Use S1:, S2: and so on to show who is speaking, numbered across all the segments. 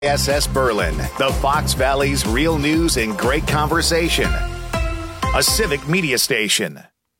S1: SS Berlin, the Fox Valley's real news and great conversation. A civic media station.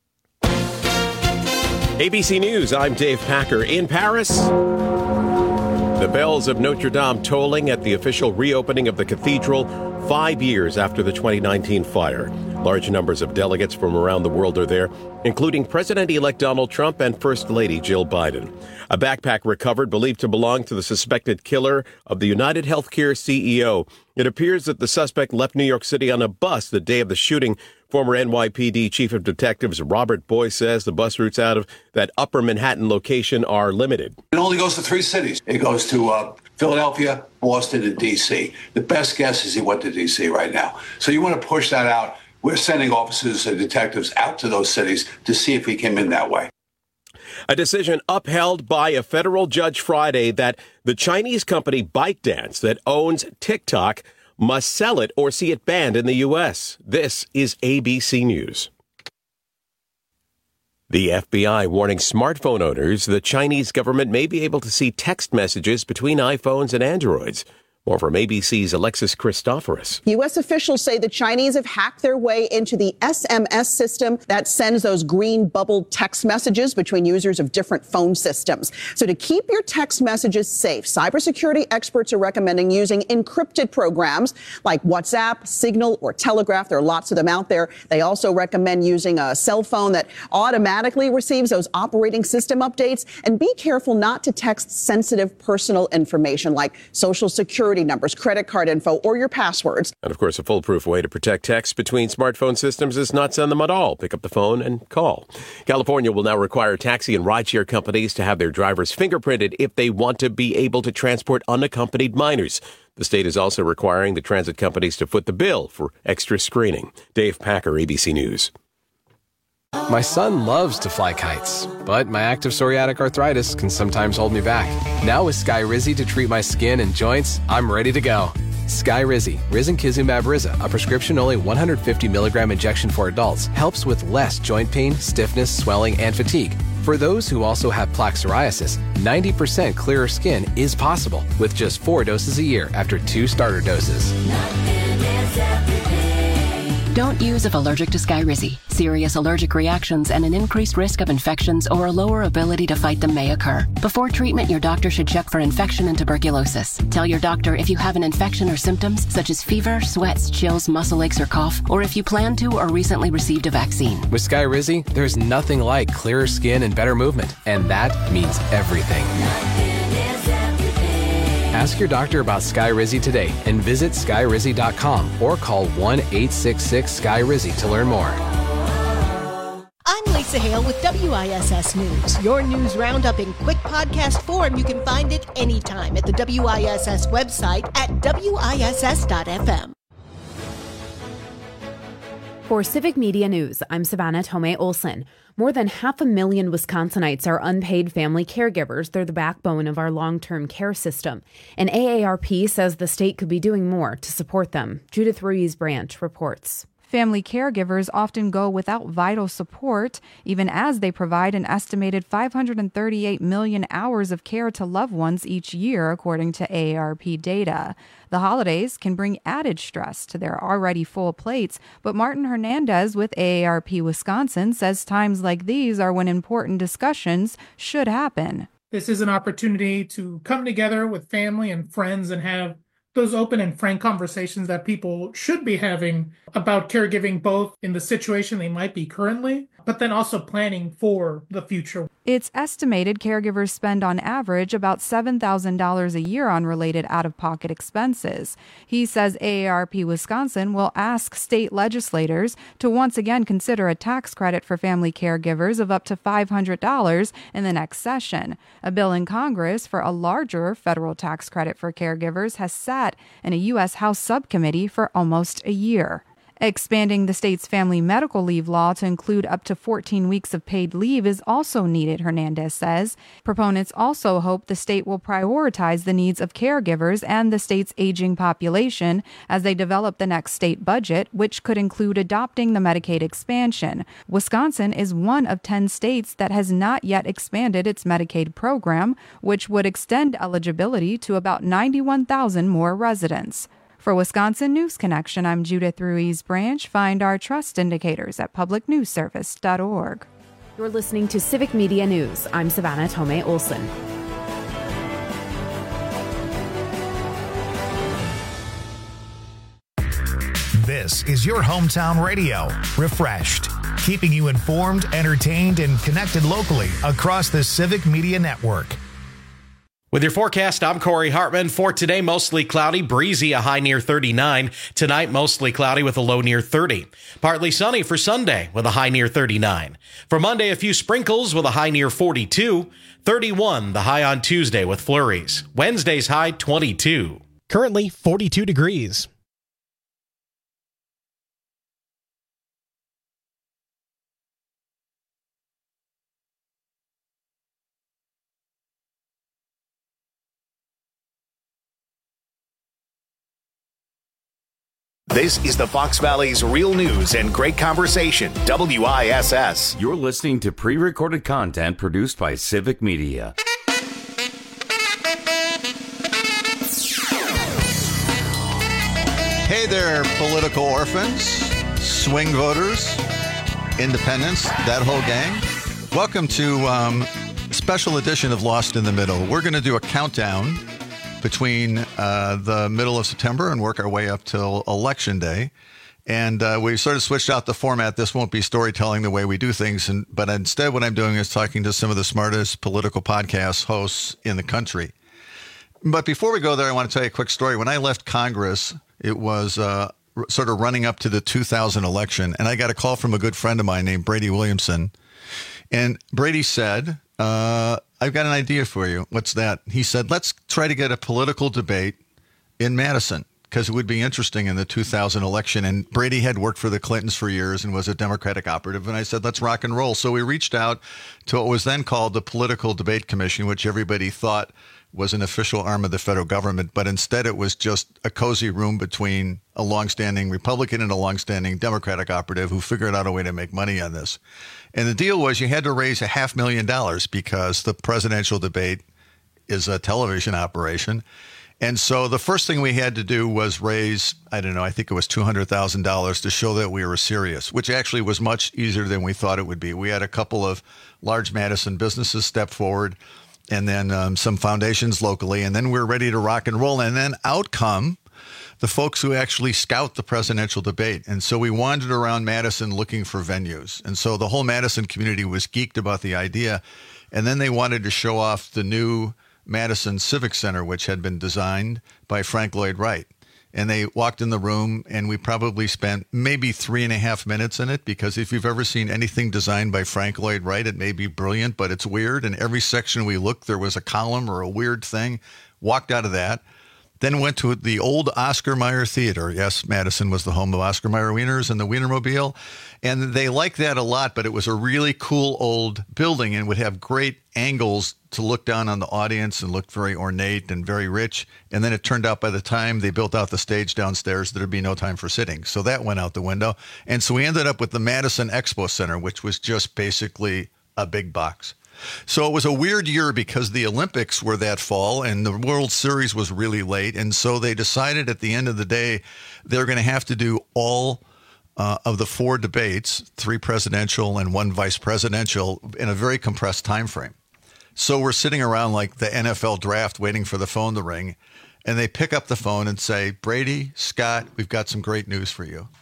S2: ABC News, I'm Dave Packer. In Paris, the bells of Notre Dame tolling at the official reopening of the cathedral 5 years after the 2019 fire. Large numbers of delegates from around the world are there, including President-elect Donald Trump and First Lady Jill Biden. A backpack recovered, believed to belong to the suspected killer of the United Healthcare CEO. It appears that the suspect left New York City on a bus the day of the shooting. Former NYPD Chief of Detectives Robert Boyce says the bus routes out of that upper Manhattan location are limited.
S3: It only goes to 3 cities. It goes to Philadelphia, Boston, and D.C. The best guess is he went to D.C. right now. So you want to push that out. We're sending officers and detectives out to those cities to see if he came in that way.
S2: A decision upheld by a federal judge Friday that the Chinese company ByteDance that owns TikTok must sell it or see it banned in the U.S. This is ABC News. The FBI warning smartphone owners the Chinese government may be able to see text messages between iPhones and Androids. More from ABC's Alexis Christoforous.
S4: U.S. officials say the Chinese have hacked their way into the SMS system that sends those green bubble text messages between users of different phone systems. So to keep your text messages safe, cybersecurity experts are recommending using encrypted programs like WhatsApp, Signal, or Telegraph. There are lots of them out there. They also recommend using a cell phone that automatically receives those operating system updates. And be careful not to text sensitive personal information like social security numbers, credit card info, or your passwords.
S2: And of course, a foolproof way to protect texts between smartphone systems is not send them at all. Pick up the phone and call. California will now require taxi and rideshare companies to have their drivers fingerprinted if they want to be able to transport unaccompanied minors. The state is also requiring the transit companies to foot the bill for extra screening. Dave Packer, ABC News.
S5: My son loves to fly kites, but my active psoriatic arthritis can sometimes hold me back. Now with Skyrizi to treat my skin and joints, I'm ready to go. Skyrizi, risankizumab Riza, a prescription-only 150 milligram injection for adults, helps with less joint pain, stiffness, swelling, and fatigue. For those who also have plaque psoriasis, 90% clearer skin is possible with just 4 doses a year after 2 starter doses.
S6: Don't use if allergic to Skyrizi. Serious allergic reactions and an increased risk of infections or a lower ability to fight them may occur. Before treatment, your doctor should check for infection and tuberculosis. Tell your doctor if you have an infection or symptoms such as fever, sweats, chills, muscle aches, or cough, or if you plan to or recently received a vaccine.
S5: With Skyrizi, there's nothing like clearer skin and better movement, and that means everything. Ask your doctor about Skyrizi today and visit Skyrizi.com or call 1-866-SKYRIZI to learn more.
S7: I'm Lisa Hale with WISS News. Your news roundup in quick podcast form. You can find it anytime at the WISS website at WISS.FM.
S8: For Civic Media News, I'm Savannah Tomei Olson. More than 500,000 Wisconsinites are unpaid family caregivers. They're the backbone of our long-term care system. And AARP says the state could be doing more to support them. Judith Ruiz-Branch reports.
S9: Family caregivers often go without vital support, even as they provide an estimated 538 million hours of care to loved ones each year, according to AARP data. The holidays can bring added stress to their already full plates, but Martin Hernandez with AARP Wisconsin says times like these are when important discussions should happen.
S10: This is an opportunity to come together with family and friends and have those open and frank conversations that people should be having about caregiving, both in the situation they might be currently, but then also planning for the future.
S9: It's estimated caregivers spend on average about $7,000 a year on related out-of-pocket expenses. He says AARP Wisconsin will ask state legislators to once again consider a tax credit for family caregivers of up to $500 in the next session. A bill in Congress for a larger federal tax credit for caregivers has sat in a U.S. House subcommittee for almost a year. Expanding the state's family medical leave law to include up to 14 weeks of paid leave is also needed, Hernandez says. Proponents also hope the state will prioritize the needs of caregivers and the state's aging population as they develop the next state budget, which could include adopting the Medicaid expansion. Wisconsin is one of 10 states that has not yet expanded its Medicaid program, which would extend eligibility to about 91,000 more residents. For Wisconsin News Connection, I'm Judith Ruiz-Branch. Find our trust indicators at publicnewsservice.org.
S8: You're listening to Civic Media News. I'm Savannah Tomei Olson.
S1: This is your hometown radio, Refreshed, keeping you informed, entertained, and connected locally across the Civic Media Network.
S11: With your forecast, I'm Corey Hartman. For today, mostly cloudy, breezy, a high near 39. Tonight, mostly cloudy with a low near 30. Partly sunny for Sunday with a high near 39. For Monday, a few sprinkles with a high near 42. 31, the high on Tuesday with flurries. Wednesday's high 22.
S12: Currently 42 degrees.
S1: This is the Fox Valley's Real News and Great Conversation, WISS.
S13: You're listening to pre-recorded content produced by Civic Media.
S14: Hey there, political orphans, swing voters, independents, that whole gang. Welcome to a special edition of Lost in the Middle. We're going to do a countdown between the middle of September and work our way up till Election Day. And we sort of switched out the format. This won't be storytelling the way we do things, but instead what I'm doing is talking to some of the smartest political podcast hosts in the country. But before we go there, I want to tell you a quick story. When I left Congress, it was sort of running up to the 2000 election, and I got a call from a good friend of mine named Brady Williamson. And Brady said, I've got an idea for you. What's that? He said, let's try to get a political debate in Madison because it would be interesting in the 2000 election. And Brady had worked for the Clintons for years and was a Democratic operative. And I said, let's rock and roll. So we reached out to what was then called the Political Debate Commission, which everybody thought was an official arm of the federal government. But instead, it was just a cozy room between a longstanding Republican and a longstanding Democratic operative who figured out a way to make money on this. And the deal was you had to raise $500,000 because the presidential debate is a television operation. And so the first thing we had to do was raise, I think it was $200,000 to show that we were serious, which actually was much easier than we thought it would be. We had a couple of large Madison businesses step forward and then some foundations locally. And then we're ready to rock and roll. And then out come the folks who actually scout the presidential debate. And so we wandered around Madison looking for venues. And so the whole Madison community was geeked about the idea. And then they wanted to show off the new Madison Civic Center, which had been designed by Frank Lloyd Wright. And they walked in the room, and we probably spent maybe 3.5 minutes in it, because if you've ever seen anything designed by Frank Lloyd Wright, it may be brilliant, but it's weird. And every section we looked, there was a column or a weird thing. Walked out of that. Then went to the old Oscar Mayer Theater. Yes, Madison was the home of Oscar Mayer Wieners and the Wienermobile. And they liked that a lot, but it was a really cool old building and would have great angles to look down on the audience and looked very ornate and very rich. And then it turned out by the time they built out the stage downstairs, there'd be no time for sitting. So that went out the window. And so we ended up with the Madison Expo Center, which was just basically a big box. So it was a weird year because the Olympics were that fall and the World Series was really late. And so they decided at the end of the day, they're going to have to do all of the 4 debates, 3 presidential and 1 vice presidential, in a very compressed time frame. So we're sitting around like the NFL draft waiting for the phone to ring. And they pick up the phone and say, Brady, Scott, we've got some great news for you.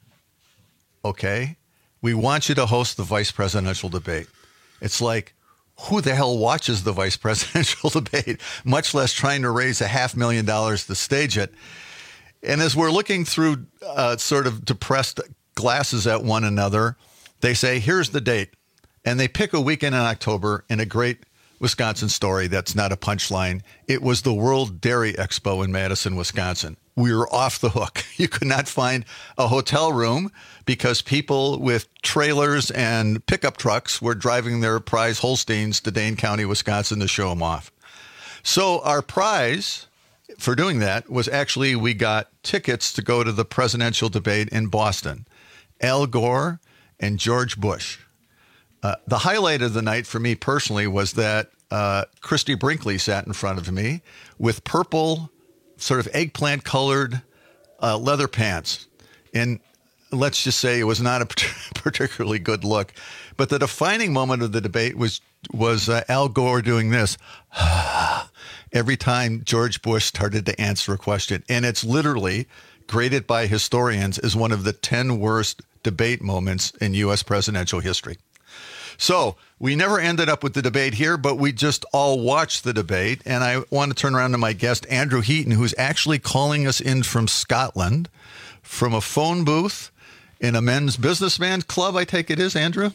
S14: Okay. We want you to host the vice presidential debate. It's like, who the hell watches the vice presidential debate, much less trying to raise $500,000 to stage it? And as we're looking through sort of depressed glasses at one another, they say, here's the date. And they pick a weekend in October in a great Wisconsin story that's not a punchline. It was the World Dairy Expo in Madison, Wisconsin. We were off the hook. You could not find a hotel room because people with trailers and pickup trucks were driving their prize Holsteins to Dane County, Wisconsin to show them off. So our prize for doing that was actually we got tickets to go to the presidential debate in Boston. Al Gore and George Bush. The highlight of the night for me personally was that Christy Brinkley sat in front of me with purple, sort of eggplant-colored leather pants. And let's just say it was not a particularly good look. But the defining moment of the debate was Al Gore doing this every time George Bush started to answer a question. And it's literally graded by historians as one of the 10 worst debate moments in U.S. presidential history. So we never ended up with the debate here, but we just all watched the debate. And I want to turn around to my guest, Andrew Heaton, who's actually calling us in from Scotland from a phone booth in a men's businessman club, I take it is, Andrew?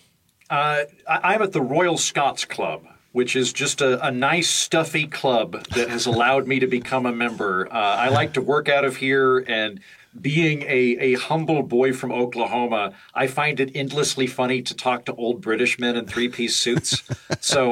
S15: I'm at the Royal Scots Club, which is just a nice, stuffy club that has allowed me to become a member. I like to work out of here, and being a humble boy from Oklahoma, I find it endlessly funny to talk to old British men in three-piece suits. So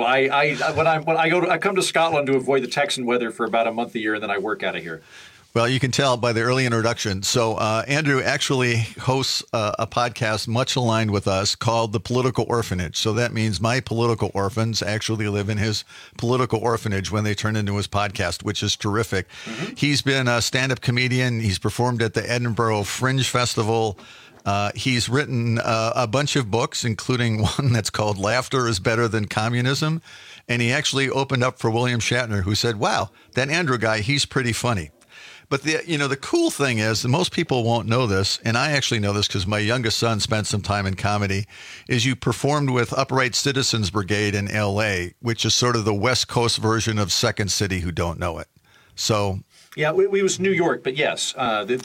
S15: I come to Scotland to avoid the Texan weather for about a month a year, and then I work out of here.
S14: Well, you can tell by the early introduction. So Andrew actually hosts a podcast much aligned with us called The Political Orphanage. So that means my political orphans actually live in his political orphanage when they turn into his podcast, which is terrific. Mm-hmm. He's been a stand-up comedian. He's performed at the Edinburgh Fringe Festival. He's written a bunch of books, including one that's called Laughter is Better Than Communism. And he actually opened up for William Shatner, who said, wow, that Andrew guy, he's pretty funny. But the cool thing is, and most people won't know this, and I actually know this because my youngest son spent some time in comedy, is you performed with Upright Citizens Brigade in L.A., which is sort of the West Coast version of Second City, who don't know it. So
S15: yeah, we was New York, but yes, the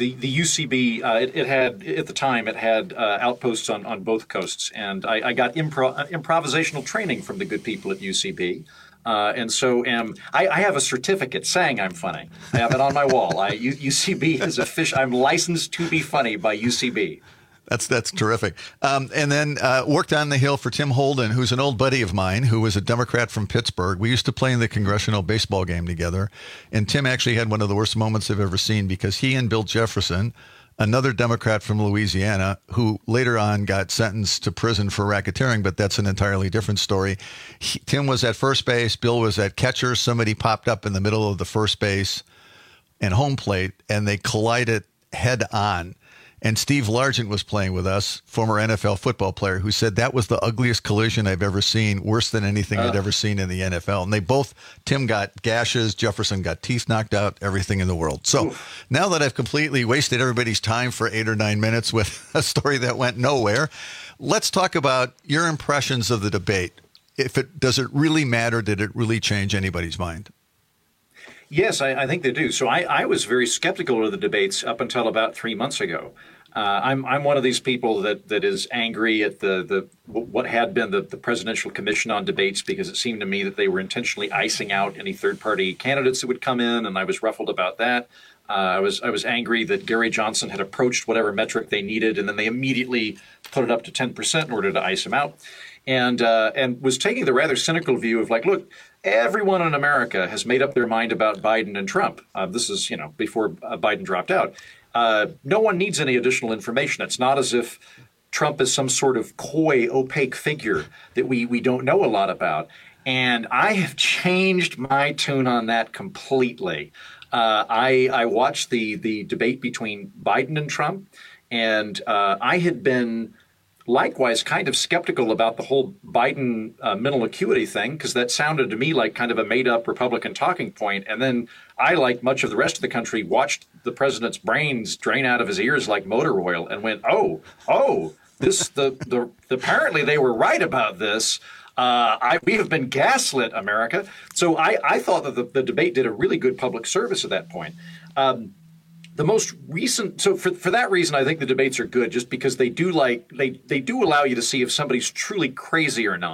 S15: UCB it had at the time outposts on both coasts, and I got improvisational training from the good people at UCB. And so I have a certificate saying I'm funny. I have it on my wall. UCB is official. I'm licensed to be funny by UCB.
S14: That's terrific. And then worked on the Hill for Tim Holden, who's an old buddy of mine, who was a Democrat from Pittsburgh. We used to play in the congressional baseball game together. And Tim actually had one of the worst moments I've ever seen because he and Bill Jefferson, another Democrat from Louisiana, who later on got sentenced to prison for racketeering, but that's an entirely different story. Tim was at first base. Bill was at catcher. Somebody popped up in the middle of the first base and home plate, and they collided head on. And Steve Largent was playing with us, former NFL football player, who said that was the ugliest collision I've ever seen, worse than anything I'd ever seen in the NFL. And Tim got gashes, Jefferson got teeth knocked out, everything in the world. So now that I've completely wasted everybody's time for 8 or 9 minutes with a story that went nowhere, let's talk about your impressions of the debate. Does it really matter? Did it really change anybody's mind?
S15: Yes, I think they do. So I was very skeptical of the debates up until about 3 months ago. I'm one of these people that is angry at what had been the Presidential Commission on Debates, because it seemed to me that they were intentionally icing out any third-party candidates that would come in, and I was ruffled about that. I was angry that Gary Johnson had approached whatever metric they needed, and then they immediately put it up to 10% in order to ice him out, and was taking the rather cynical view of like, look, everyone in America has made up their mind about Biden and Trump. This is before Biden dropped out. No one needs any additional information. It's not as if Trump is some sort of coy, opaque figure that we don't know a lot about. And I have changed my tune on that completely. I watched the debate between Biden and Trump, and I had been likewise kind of skeptical about the whole Biden mental acuity thing, because that sounded to me like kind of a made-up Republican talking point. And then I, like much of the rest of the country, watched the president's brains drain out of his ears like motor oil and went, apparently they were right about this. We have been gaslit, America. So I thought that the debate did a really good public service at that point. The most recent, so for that reason, I think the debates are good, just because they do allow you to see if somebody's truly crazy or not.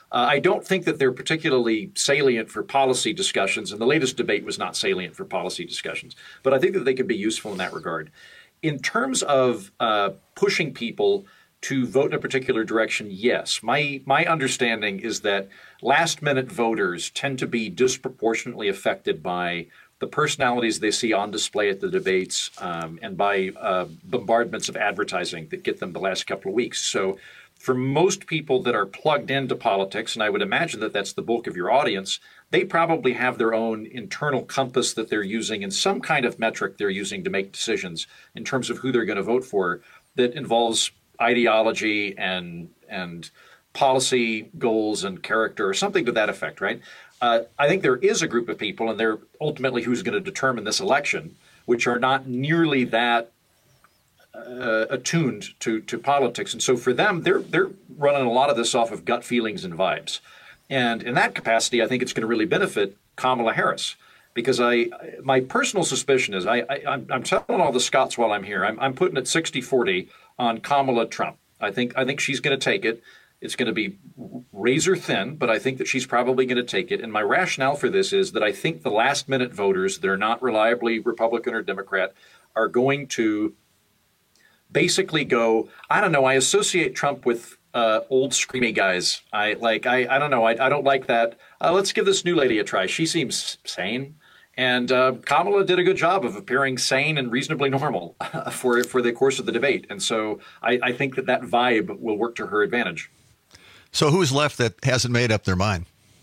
S15: I don't think that they're particularly salient for policy discussions, and the latest debate was not salient for policy discussions. But I think that they can be useful in that regard. In terms of pushing people to vote in a particular direction, yes. My understanding is that last-minute voters tend to be disproportionately affected by the personalities they see on display at the debates and by bombardments of advertising that get them the last couple of weeks. So for most people that are plugged into politics, and I would imagine that that's the bulk of your audience, they probably have their own internal compass that they're using and some kind of metric they're using to make decisions in terms of who they're going to vote for that involves ideology and policy goals and character or something to that effect, right? I think there is a group of people, and they're ultimately who's going to determine this election, which are not nearly that attuned to politics. And so for them, they're running a lot of this off of gut feelings and vibes. And in that capacity, I think it's going to really benefit Kamala Harris. Because my personal suspicion is I'm telling all the Scots while I'm here. I'm putting it 60-40 on Kamala Trump. I think she's going to take it. It's going to be razor thin, but I think that she's probably going to take it. And my rationale for this is that I think the last minute voters that are not reliably Republican or Democrat are going to basically go, I don't know, I associate Trump with old screamy guys. I don't know. I don't like that. Let's give this new lady a try. She seems sane. And Kamala did a good job of appearing sane and reasonably normal for the course of the debate. And so I think that vibe will work to her advantage.
S14: So who's left that hasn't made up their mind?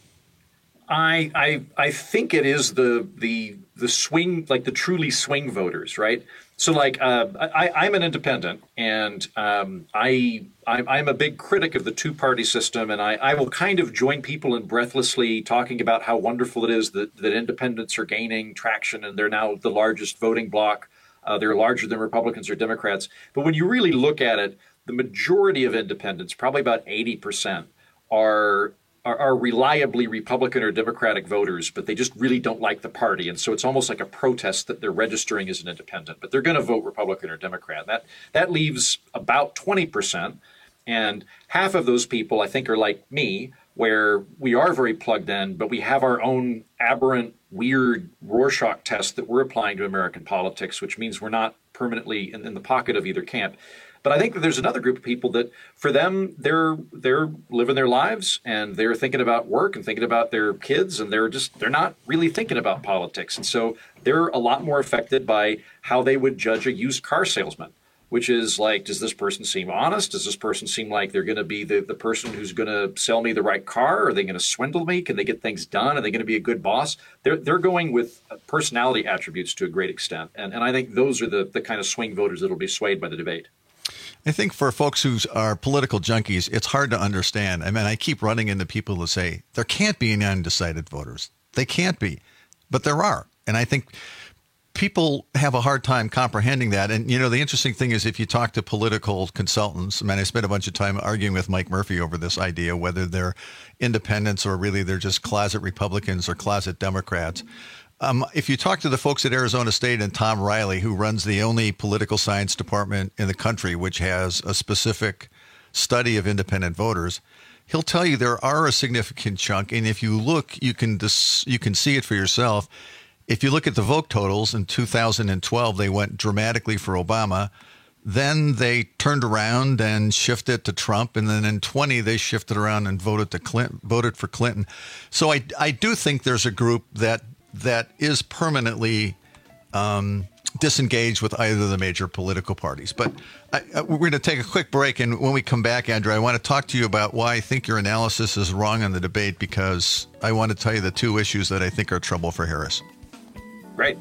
S15: I think it is the swing, like the truly swing voters, right? So like I'm an independent, and I'm a big critic of the two-party system, and I will kind of join people in breathlessly talking about how wonderful it is that independents are gaining traction, and they're now the largest voting bloc. They're larger than Republicans or Democrats. But when you really look at it, the majority of independents, probably about 80%, are reliably Republican or Democratic voters, but they just really don't like the party. And so it's almost like a protest that they're registering as an independent, but they're going to vote Republican or Democrat. That leaves about 20%. And half of those people, I think, are like me, where we are very plugged in, but we have our own aberrant, weird Rorschach test that we're applying to American politics, which means we're not permanently in the pocket of either camp. But I think that there's another group of people that, for them, they're living their lives, and they're thinking about work and thinking about their kids, and they're not really thinking about politics. And so they're a lot more affected by how they would judge a used car salesman, which is like, does this person seem honest? Does this person seem like they're going to be the person who's going to sell me the right car? Are they going to swindle me? Can they get things done? Are they going to be a good boss? They're going with personality attributes to a great extent. And I think those are the kind of swing voters that will be swayed by the debate.
S14: I think for folks who are political junkies, it's hard to understand. I mean, I keep running into people who say there can't be any undecided voters. They can't be, but there are. And I think people have a hard time comprehending that. And, you know, the interesting thing is if you talk to political consultants, I mean, I spent a bunch of time arguing with Mike Murphy over this idea, whether they're independents or really they're just closet Republicans or closet Democrats. If you talk to the folks at Arizona State and Tom Riley, who runs the only political science department in the country, which has a specific study of independent voters, he'll tell you there are a significant chunk. And if you look, you can see it for yourself. If you look at the vote totals in 2012, they went dramatically for Obama. Then they turned around and shifted to Trump. And then in 20, they shifted around and voted for Clinton. So I do think there's a group that is permanently disengaged with either of the major political parties. But we're going to take a quick break. And when we come back, Andrew, I want to talk to you about why I think your analysis is wrong on the debate, because I want to tell you the two issues that I think are trouble for Harris.
S15: Right.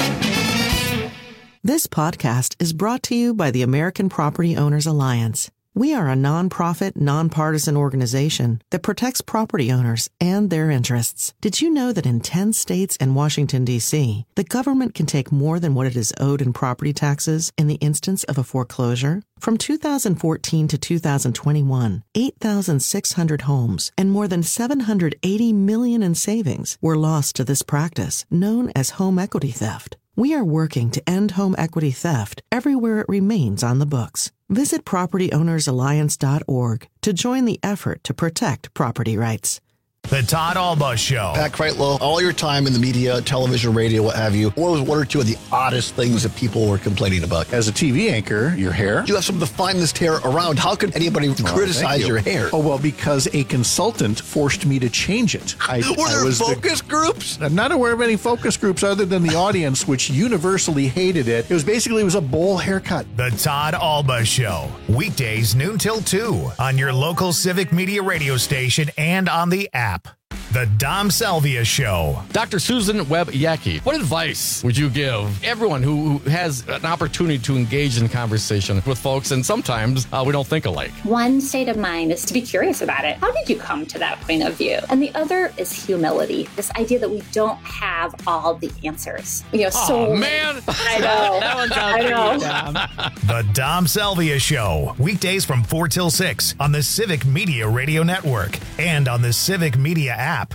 S16: This podcast is brought to you by the American Property Owners Alliance. We are a nonprofit, nonpartisan organization that protects property owners and their interests. Did you know that in 10 states and Washington, D.C., the government can take more than what it is owed in property taxes in the instance of a foreclosure? From 2014 to 2021, 8,600 homes and more than $780 million in savings were lost to this practice, known as home equity theft. We are working to end home equity theft everywhere it remains on the books. Visit PropertyOwnersAlliance.org to join the effort to protect property rights.
S1: The Todd Alba Show.
S17: Pat Kreitlow, all your time in the media, television, radio, what have you, what was one or two of the oddest things that people were complaining about?
S18: As a TV anchor, your hair.
S17: You have some of the finest hair around. How could anybody criticize your hair?
S18: Oh, well, because a consultant forced me to change it.
S17: Were there focus groups?
S18: I'm not aware of any focus groups other than the audience, which universally hated it. It was a bowl haircut.
S1: The Todd Alba Show. Weekdays noon till 2 on your local Civic Media radio station and on the app. The Dom Salvia Show.
S19: Dr. Susan Webb-Yackey, what advice would you give everyone who has an opportunity to engage in conversation with folks, and sometimes we don't think alike?
S20: One state of mind is to be curious about it. How did you come to that point of view? And the other is humility, this idea that we don't have all the answers.
S19: Man.
S20: I know.
S19: That one's out
S1: The Dom Salvia Show. Weekdays from 4 till 6 on the Civic Media Radio Network and on the Civic Media app.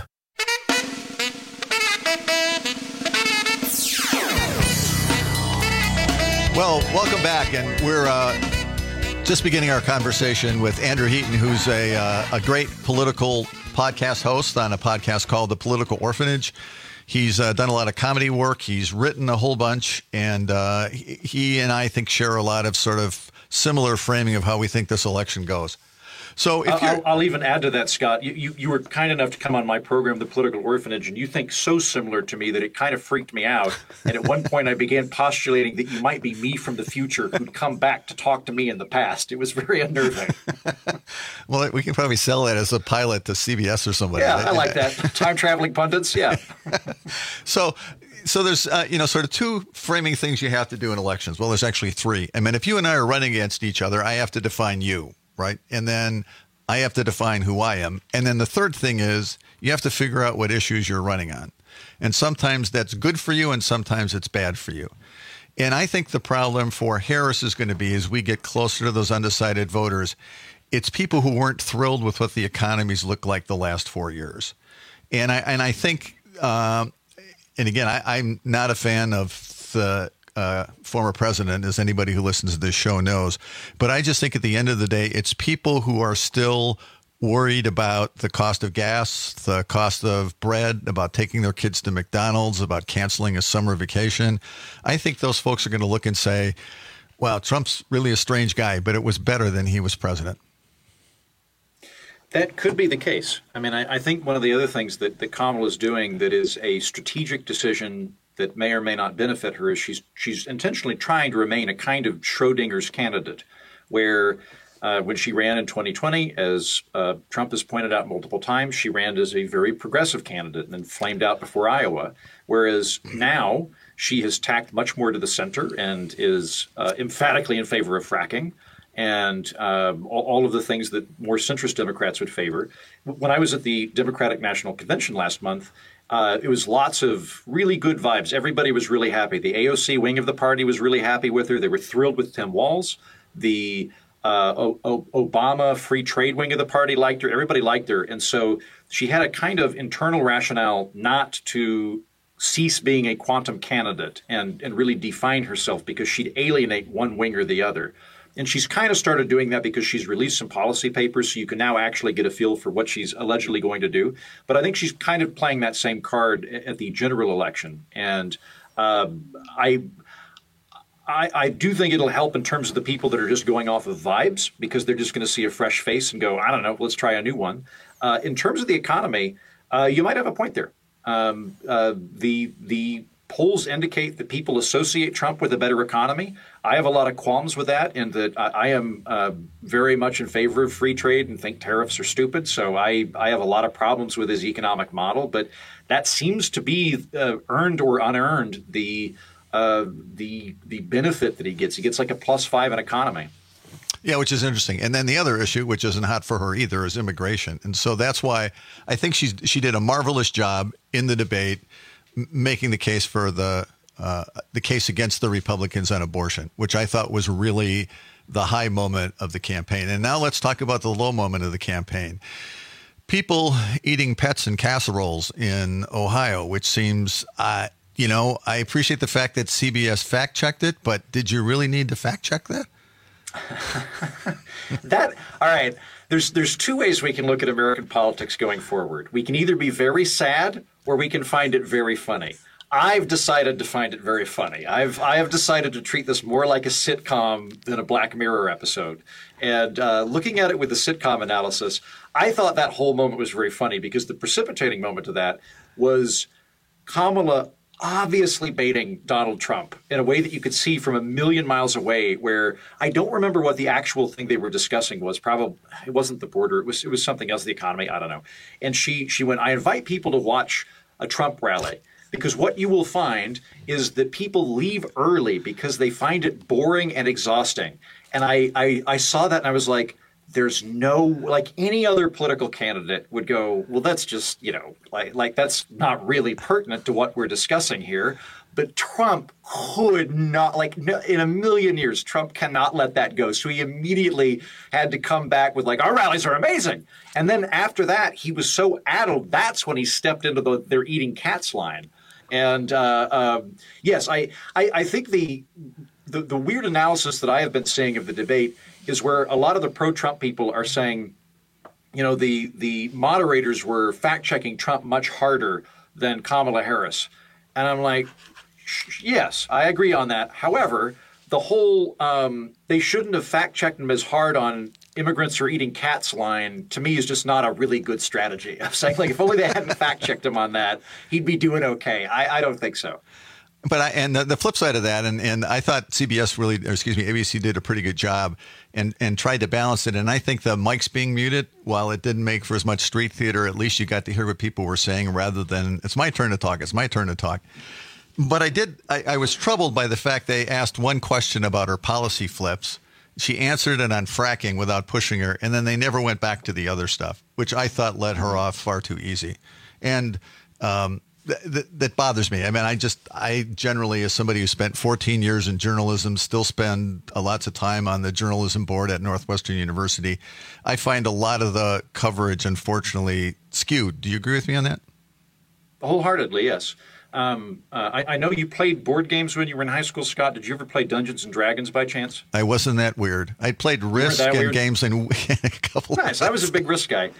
S14: Well, welcome back, and we're just beginning our conversation with Andrew Heaton, who's a great political podcast host on a podcast called The Political Orphanage. He's done a lot of comedy work. He's written a whole bunch, and he and I think share a lot of sort of similar framing of how we think this election goes. So if
S15: I'll even add to that, Scott. You were kind enough to come on my program, The Political Orphanage, and you think so similar to me that it kind of freaked me out. And at one point I began postulating that you might be me from the future who'd come back to talk to me in the past. It was very unnerving.
S14: Well, we can probably sell that as a pilot to CBS or somebody.
S15: Yeah, I like that. Time-traveling pundits, yeah.
S14: So there's, sort of two framing things you have to do in elections. Well, there's actually three. I mean, if you and I are running against each other, I have to define you. Right. And then I have to define who I am. And then the third thing is you have to figure out what issues you're running on. And sometimes that's good for you and sometimes it's bad for you. And I think the problem for Harris is going to be as we get closer to those undecided voters, it's people who weren't thrilled with what the economies looked like the last 4 years. And I think, and again, I'm not a fan of the former president, as anybody who listens to this show knows. But I just think at the end of the day, it's people who are still worried about the cost of gas, the cost of bread, about taking their kids to McDonald's, about canceling a summer vacation. I think those folks are going to look and say, wow, Trump's really a strange guy, but it was better than he was president.
S15: That could be the case. I mean, I think one of the other things that Kamala is doing that is a strategic decision that may or may not benefit her is she's intentionally trying to remain a kind of Schrodinger's candidate, where when she ran in 2020, as Trump has pointed out multiple times, she ran as a very progressive candidate and then flamed out before Iowa, whereas now she has tacked much more to the center and is emphatically in favor of fracking and all of the things that more centrist Democrats would favor. When I was at the Democratic National Convention last month, it was lots of really good vibes. Everybody was really happy. The AOC wing of the party was really happy with her. They were thrilled with Tim Walz. The Obama free trade wing of the party liked her. Everybody liked her. And so she had a kind of internal rationale not to cease being a quantum candidate and really define herself because she'd alienate one wing or the other. And she's kind of started doing that because she's released some policy papers, so you can now actually get a feel for what she's allegedly going to do. But I think she's kind of playing that same card at the general election. And I do think it'll help in terms of the people that are just going off of vibes because they're just going to see a fresh face and go, I don't know, let's try a new one. In terms of the economy, you might have a point there. The polls indicate that people associate Trump with a better economy. I have a lot of qualms with that, and that I am very much in favor of free trade and think tariffs are stupid. So I have a lot of problems with his economic model, but that seems to be earned or unearned the benefit that he gets. He gets like a +5 in economy.
S14: Yeah, which is interesting. And then the other issue, which isn't hot for her either, is immigration. And so that's why I think she did a marvelous job in the debate making the case for the case against the Republicans on abortion, which I thought was really the high moment of the campaign. And now let's talk about the low moment of the campaign. People eating pets in casseroles in Ohio, which seems, I appreciate the fact that CBS fact-checked it, but did you really need to fact-check that?
S15: All right. There's two ways we can look at American politics going forward. We can either be very sad or we can find it very funny. I've decided to find it very funny. I have decided to treat this more like a sitcom than a Black Mirror episode. And looking at it with the sitcom analysis, I thought that whole moment was very funny because the precipitating moment of that was Kamala obviously baiting Donald Trump in a way that you could see from a million miles away, where I don't remember what the actual thing they were discussing was. Probably it wasn't the border. It was something else, the economy. I don't know. And she went, I invite people to watch a Trump rally because what you will find is that people leave early because they find it boring and exhausting. And I saw that and I was like, there's no, like any other political candidate would go, well, that's just, like that's not really pertinent to what we're discussing here. But Trump could not, in a million years, Trump cannot let that go. So he immediately had to come back with our rallies are amazing. And then after that, he was so addled. That's when he stepped into they're eating cats line. And yes, I think the weird analysis that I have been seeing of the debate is where a lot of the pro-Trump people are saying, the moderators were fact-checking Trump much harder than Kamala Harris. And I'm like, yes, I agree on that. However, the whole they shouldn't have fact-checked him as hard on immigrants are eating cats line, to me, is just not a really good strategy. I'm saying, if only they hadn't fact-checked him on that, he'd be doing okay. I don't think so.
S14: But the flip side of that, and I thought ABC did a pretty good job and tried to balance it. And I think the mics being muted, while it didn't make for as much street theater, at least you got to hear what people were saying rather than, it's my turn to talk, it's my turn to talk. But I was troubled by the fact they asked one question about her policy flips. She answered it on fracking without pushing her, and then they never went back to the other stuff, which I thought let her off far too easy. And that bothers me. I mean, I generally, as somebody who spent 14 years in journalism, still spend lots of time on the journalism board at Northwestern University. I find a lot of the coverage, unfortunately, skewed. Do you agree with me on that?
S15: Wholeheartedly, yes. I know you played board games when you were in high school, Scott. Did you ever play Dungeons and Dragons by chance?
S14: I wasn't that weird. I played Risk and games in a couple of
S15: Nice. I was a big Risk guy.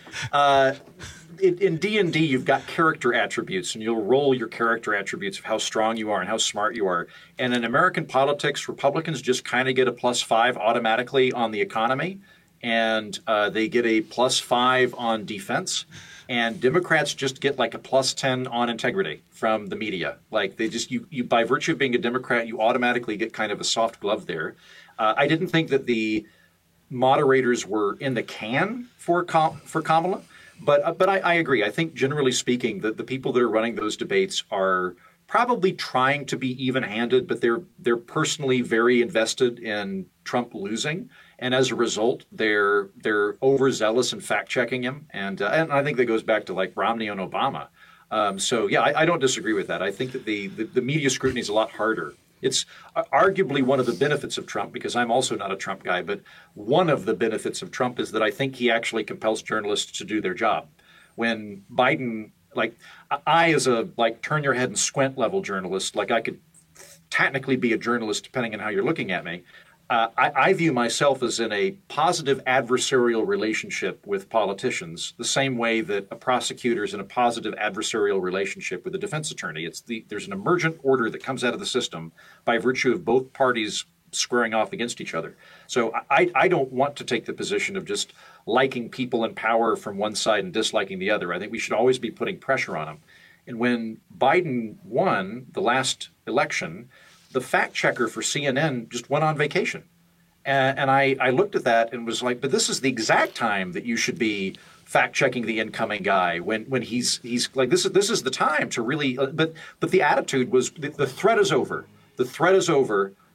S15: In D&D, you've got character attributes, and you'll roll your character attributes of how strong you are and how smart you are. And in American politics, Republicans just kind of get a +5 automatically on the economy, and they get a +5 on defense. And Democrats just get a +10 on integrity from the media. They just you by virtue of being a Democrat, you automatically get kind of a soft glove there. I didn't think that the moderators were in the can for Kamala, but I agree. I think generally speaking, that the people that are running those debates are probably trying to be even-handed, but they're personally very invested in Trump losing. And as a result, they're overzealous in fact-checking him, and I think that goes back to Romney and Obama. So yeah, I don't disagree with that. I think that the media scrutiny is a lot harder. It's arguably one of the benefits of Trump, because I'm also not a Trump guy, but one of the benefits of Trump is that I think he actually compels journalists to do their job. When Biden, I as a turn your head and squint level journalist, I could technically be a journalist depending on how you're looking at me. I view myself as in a positive adversarial relationship with politicians, the same way that a prosecutor is in a positive adversarial relationship with a defense attorney. There's an emergent order that comes out of the system by virtue of both parties squaring off against each other. So I don't want to take the position of just liking people in power from one side and disliking the other. I think we should always be putting pressure on them. And when Biden won the last election, the fact checker for CNN just went on vacation. And I looked at that and was like, but this is the exact time that you should be fact checking the incoming guy when he's like, this is the time to really, but the attitude was the threat is over. The threat is over.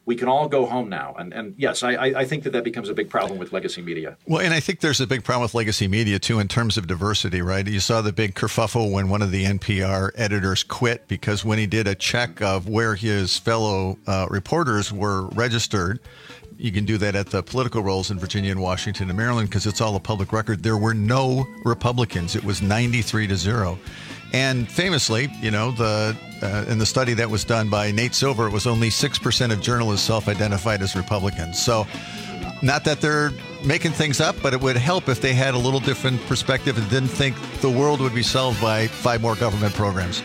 S15: we can all go home now. And yes, I think that becomes a big problem with legacy media.
S14: Well, and I think there's a big problem with legacy media, too, in terms of diversity, right? You saw the big kerfuffle when one of the NPR editors quit because when he did a check of where his fellow reporters were registered, you can do that at the political roles in Virginia and Washington and Maryland because it's all a public record. There were no Republicans. It was 93-0. And famously, in the study that was done by Nate Silver, it was only 6% of journalists self-identified as Republicans. So not that they're making things up, but it would help if they had a little different perspective and didn't think the world would be solved by 5 more government programs.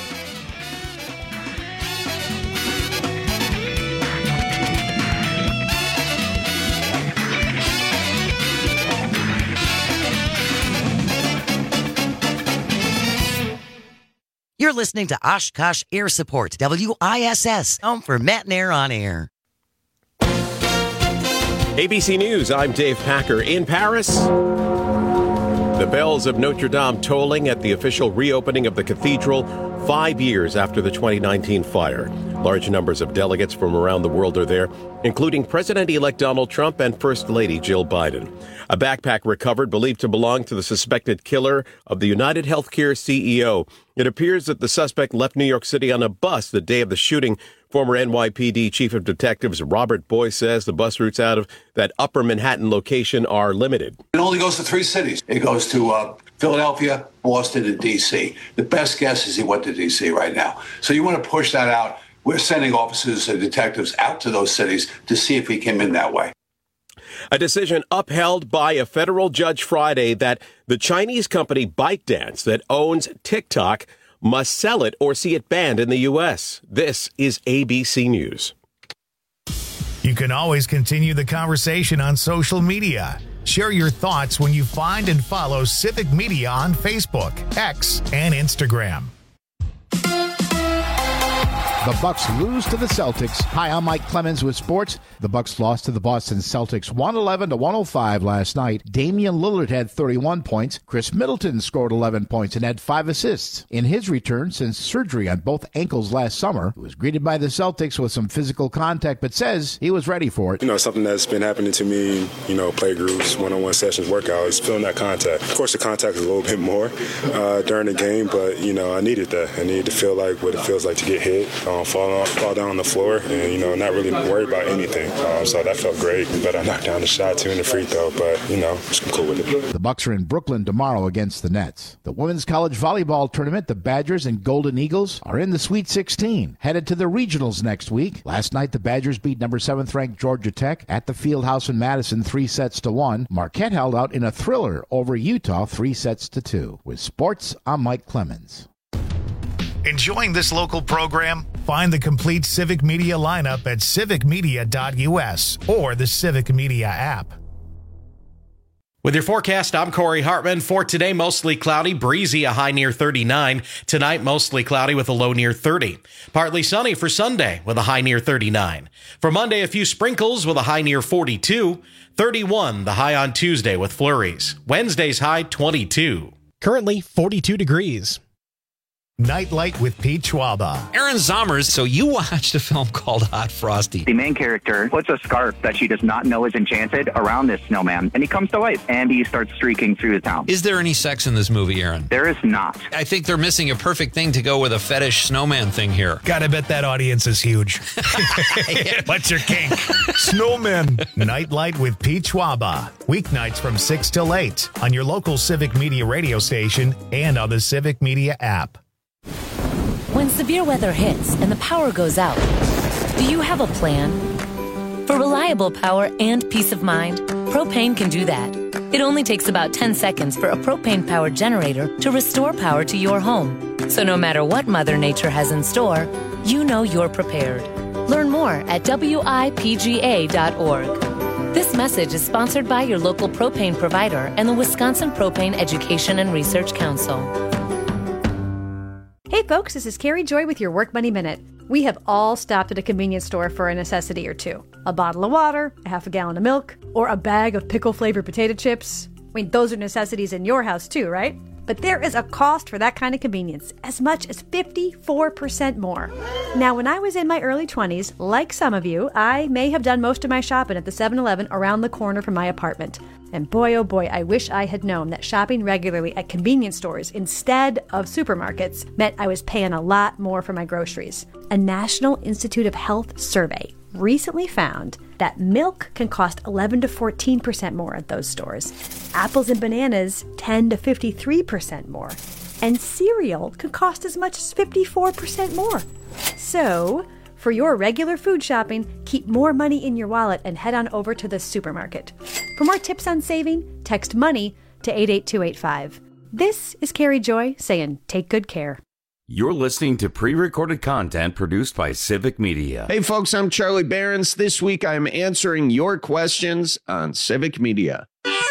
S21: You're listening to Oshkosh Air Support, WISS, home for Matt and Air on Air.
S2: ABC News, I'm Dave Packer. In Paris, the bells of Notre Dame tolling at the official reopening of the cathedral 5 years after the 2019 fire. Large numbers of delegates from around the world are there, including President-elect Donald Trump and First Lady Jill Biden. A backpack recovered, believed to belong to the suspected killer of the United Healthcare CEO. It appears that the suspect left New York City on a bus the day of the shooting. Former NYPD Chief of Detectives Robert Boyce says the bus routes out of that upper Manhattan location are limited.
S3: It only goes to 3 cities. It goes to Philadelphia, Boston, and D.C. The best guess is he went to D.C. right now. So you want to push that out. We're sending officers and detectives out to those cities to see if he came in that way.
S2: A decision upheld by a federal judge Friday that the Chinese company ByteDance that owns TikTok must sell it or see it banned in the U.S. This is ABC News.
S1: You can always continue the conversation on social media. Share your thoughts when you find and follow Civic Media on Facebook, X, and Instagram.
S22: The Bucks lose to the Celtics. Hi, I'm Mike Clemens with sports. The Bucks lost to the Boston Celtics 111-105 last night. Damian Lillard had 31 points. Chris Middleton scored 11 points and had 5 assists. In his return since surgery on both ankles last summer, he was greeted by the Celtics with some physical contact, but says he was ready for it.
S23: Something that's been happening to me, play groups, one-on-one sessions, workouts, feeling that contact. Of course, the contact is a little bit more during the game, but, I needed that. I needed to feel like what it feels like to get hit. Fall down on the floor and, not really worry about anything. So that felt great. But I knocked down the shot, 2 in the free throw. But, I'm cool with it.
S22: The Bucks are in Brooklyn tomorrow against the Nets. The women's college volleyball tournament, the Badgers and Golden Eagles, are in the Sweet 16, headed to the regionals next week. Last night, the Badgers beat number 7th-ranked Georgia Tech at the Fieldhouse in Madison 3-1. Marquette held out in a thriller over Utah 3-2. With sports, I'm Mike Clemens.
S1: Enjoying this local program? Find the complete Civic Media lineup at civicmedia.us or the Civic Media app.
S11: With your forecast, I'm Corey Hartman. For today, mostly cloudy, breezy, a high near 39. Tonight, mostly cloudy with a low near 30. Partly sunny for Sunday with a high near 39. For Monday, a few sprinkles with a high near 42. 31, the high on Tuesday with flurries. Wednesday's high 22.
S12: Currently 42 degrees.
S1: Nightlight with Pete Schwaba.
S24: Aaron Zommers. So you watched a film called Hot Frosty.
S25: The main character puts a scarf that she does not know is enchanted around this snowman, and he comes to life, and he starts streaking through the town.
S24: Is there any sex in this movie, Aaron?
S25: There is not.
S24: I think they're missing a perfect thing to go with a fetish snowman thing here.
S1: Gotta bet that audience is huge. What's your kink? Snowmen. Nightlight with Pete Schwaba. Weeknights from 6 till 8 on your local Civic Media radio station and on the Civic Media app.
S26: When severe weather hits and the power goes out, do you have a plan? For reliable power and peace of mind, Propane can do that. It only takes about 10 seconds for a propane-powered generator to restore power to your home. So no matter what Mother Nature has in store, you know you're prepared. Learn more at WIPGA.org. This message is sponsored by your local propane provider and the Wisconsin Propane Education and Research Council.
S27: Hey folks, this is Carrie Joy with your Work Money Minute. We have all stopped at a convenience store for a necessity or two. A bottle of water, a half a gallon of milk, or a bag of pickle-flavored potato chips. I mean, those are necessities in your house too, right? But there is a cost for that kind of convenience, as much as 54% more. Now, when I was in my early 20s, like some of you, I may have done most of my shopping at the 7-Eleven around the corner from my apartment. And boy, oh boy, I wish I had known that shopping regularly at convenience stores instead of supermarkets meant I was paying a lot more for my groceries. A National Institute of Health survey recently found that milk can cost 11 to 14% more at those stores. Apples and bananas 10 to 53% more. And cereal could cost as much as 54% more. So, for your regular food shopping, keep more money in your wallet and head on over to the supermarket. For more tips on saving, text MONEY to 88285. This is Carrie Joy saying take good care.
S13: You're listening to pre-recorded content produced by Civic Media.
S2: Hey folks, I'm Charlie Behrens. This week I'm answering your questions on Civic Media.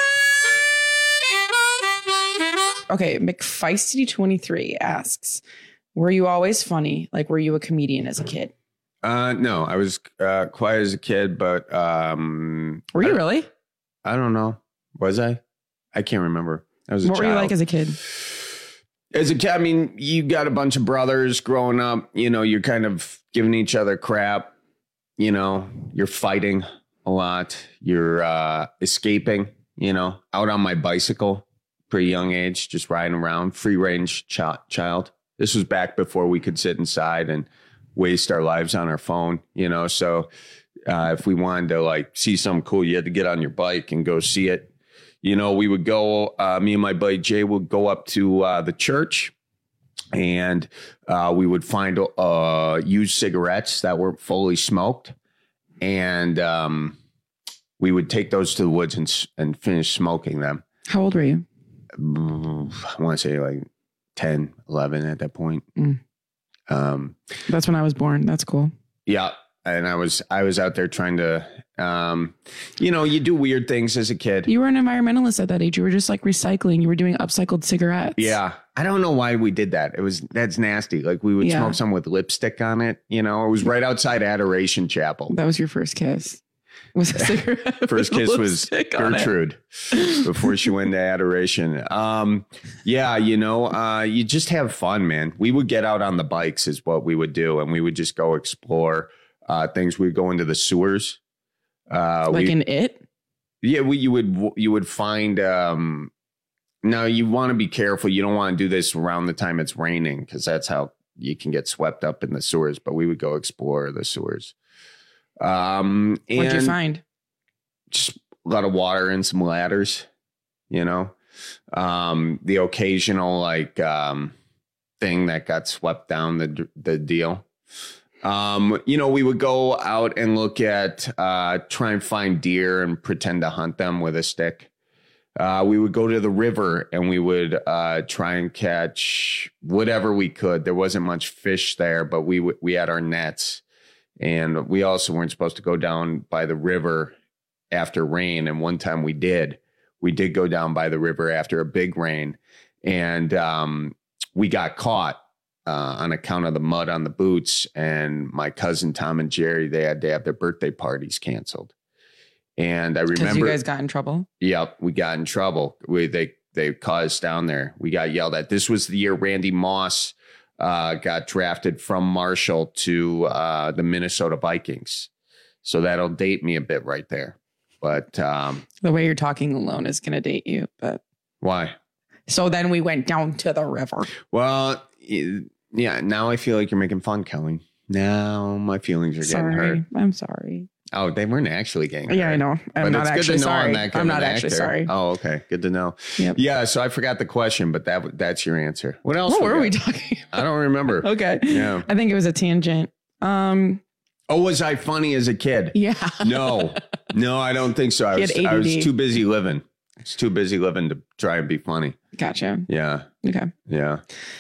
S4: Okay, McFeisty23 asks, were you always funny? Like, were you a comedian as a kid?
S2: No, I was quiet as a kid, but...
S4: were you really?
S2: I don't know. Was I? I can't remember. I was a child.
S4: What were you like as a kid?
S2: As a kid, I mean, you got a bunch of brothers growing up, you know, you're kind of giving each other crap, you know, you're fighting a lot, you're escaping, you know, out on my bicycle, pretty young age, just riding around, free range child. This was back before we could sit inside and waste our lives on our phone, you know, so if we wanted to like see something cool, you had to get on your bike and go see it. You know, we would go, me and my buddy Jay would go up to the church and we would find used cigarettes that weren't fully smoked. And we would take those to the woods and finish smoking them.
S4: How old were you?
S2: I want to say like 10, 11 at that point.
S4: That's when I was born. That's cool.
S2: Yeah. And I was out there trying to, you know, you do weird things as a kid.
S4: You were an environmentalist at that age. You were just like recycling. You were doing upcycled cigarettes.
S2: Yeah. I don't know why we did that. That's nasty. Like we would smoke some with lipstick on it. You know, it was right outside Adoration Chapel.
S4: That was your first kiss. Was a cigarette?
S2: First kiss was Gertrude before she went to Adoration. Yeah, you know, you just have fun, man. We would get out on the bikes is what we would do. And we would just go explore things. We'd go into the sewers.
S4: Like in It?
S2: Yeah, you would find. Now you want to be careful. You don't want to do this around the time it's raining because that's how you can get swept up in the sewers. But we would go explore the sewers. What'd
S4: you find?
S2: Just a lot of water and some ladders. You know, the occasional like thing that got swept down the deal. You know, we would go out and look at, try and find deer and pretend to hunt them with a stick. We would go to the river and we would try and catch whatever we could. There wasn't much fish there, but we had our nets. And we also weren't supposed to go down by the river after rain. And one time we did go down by the river after a big rain. And we got caught. On account of the mud on the boots, and my cousin Tom and Jerry, they had to have their birthday parties canceled. And I remember
S4: you guys got in trouble.
S2: Yep, we got in trouble. They caught us down there. We got yelled at. This was the year Randy Moss got drafted from Marshall to the Minnesota Vikings. So that'll date me a bit right there. But
S4: the way you're talking alone is going to date you. But
S2: why?
S4: So then we went down to the river.
S2: Well, yeah, now I feel like you're making fun, Kelly. Now my feelings are getting hurt.
S4: I'm sorry.
S2: Oh, they weren't actually getting hurt.
S4: Yeah, I know. I'm not actually sorry. I'm not actually sorry.
S2: Oh, okay. Good to know.
S4: Yep.
S2: Yeah, so I forgot the question, but that's your answer. What else?
S4: What were we talking about?
S2: I don't remember.
S4: Okay.
S2: Yeah.
S4: I think it was a tangent.
S2: Oh, was I funny as a kid?
S4: Yeah.
S2: No, I don't think so. I was too busy living. I was too busy living to try and be funny.
S4: Gotcha.
S2: Yeah.
S4: Okay.
S2: Yeah.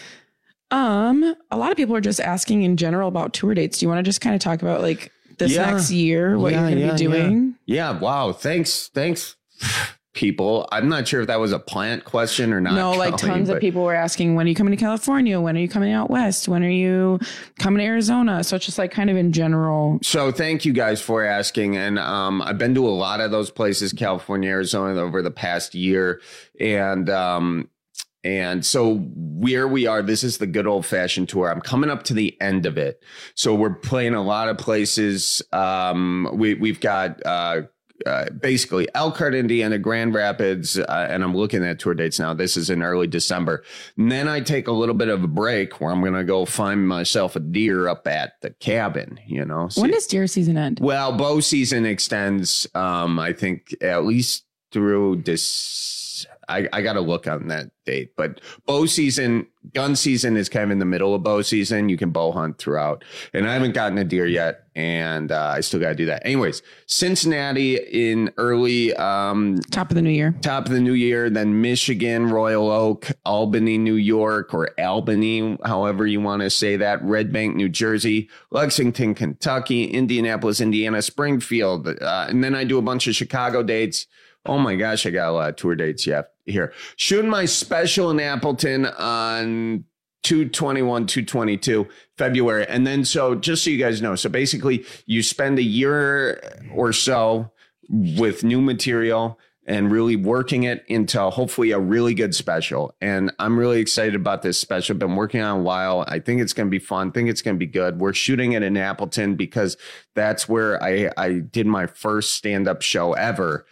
S4: A lot of people are just asking in general about tour dates. Do you want to just kind of talk about like this next year, what you're going to be doing?
S2: Yeah. Wow. Thanks, people. I'm not sure if that was a plant question or not.
S4: No, like tons of people were asking, when are you coming to California? When are you coming out west? When are you coming to Arizona? So it's just like kind of in general.
S2: So thank you guys for asking. And I've been to a lot of those places, California, Arizona, over the past year. And
S5: And so where we are, this is the good old fashioned tour. I'm coming up to the end of it. So we're playing a lot of places. We've got basically Elkhart, Indiana, Grand Rapids, and I'm looking at tour dates now. This is in early December. And then I take a little bit of a break where I'm going to go find myself a deer up at the cabin, you know.
S4: When does deer season end?
S5: Well, bow season extends, I think, at least through this. I got to look on that date, but bow season, gun season is kind of in the middle of bow season. You can bow hunt throughout, and I haven't gotten a deer yet, and I still got to do that. Anyways, Cincinnati in early
S4: top of the new year,
S5: then Michigan, Royal Oak, Albany, New York, or Albany, however you want to say that, Red Bank, New Jersey, Lexington, Kentucky, Indianapolis, Indiana, Springfield, and then I do a bunch of Chicago dates. Oh my gosh, I got a lot of tour dates here. Shooting my special in Appleton on 2/21/2/22 February. And then, so just so you guys know, so basically you spend a year or so with new material and really working it into hopefully a really good special. And I'm really excited about this special. Been working on it a while. I think it's going to be fun. I think it's going to be good. We're shooting it in Appleton because that's where I did my first stand-up show ever.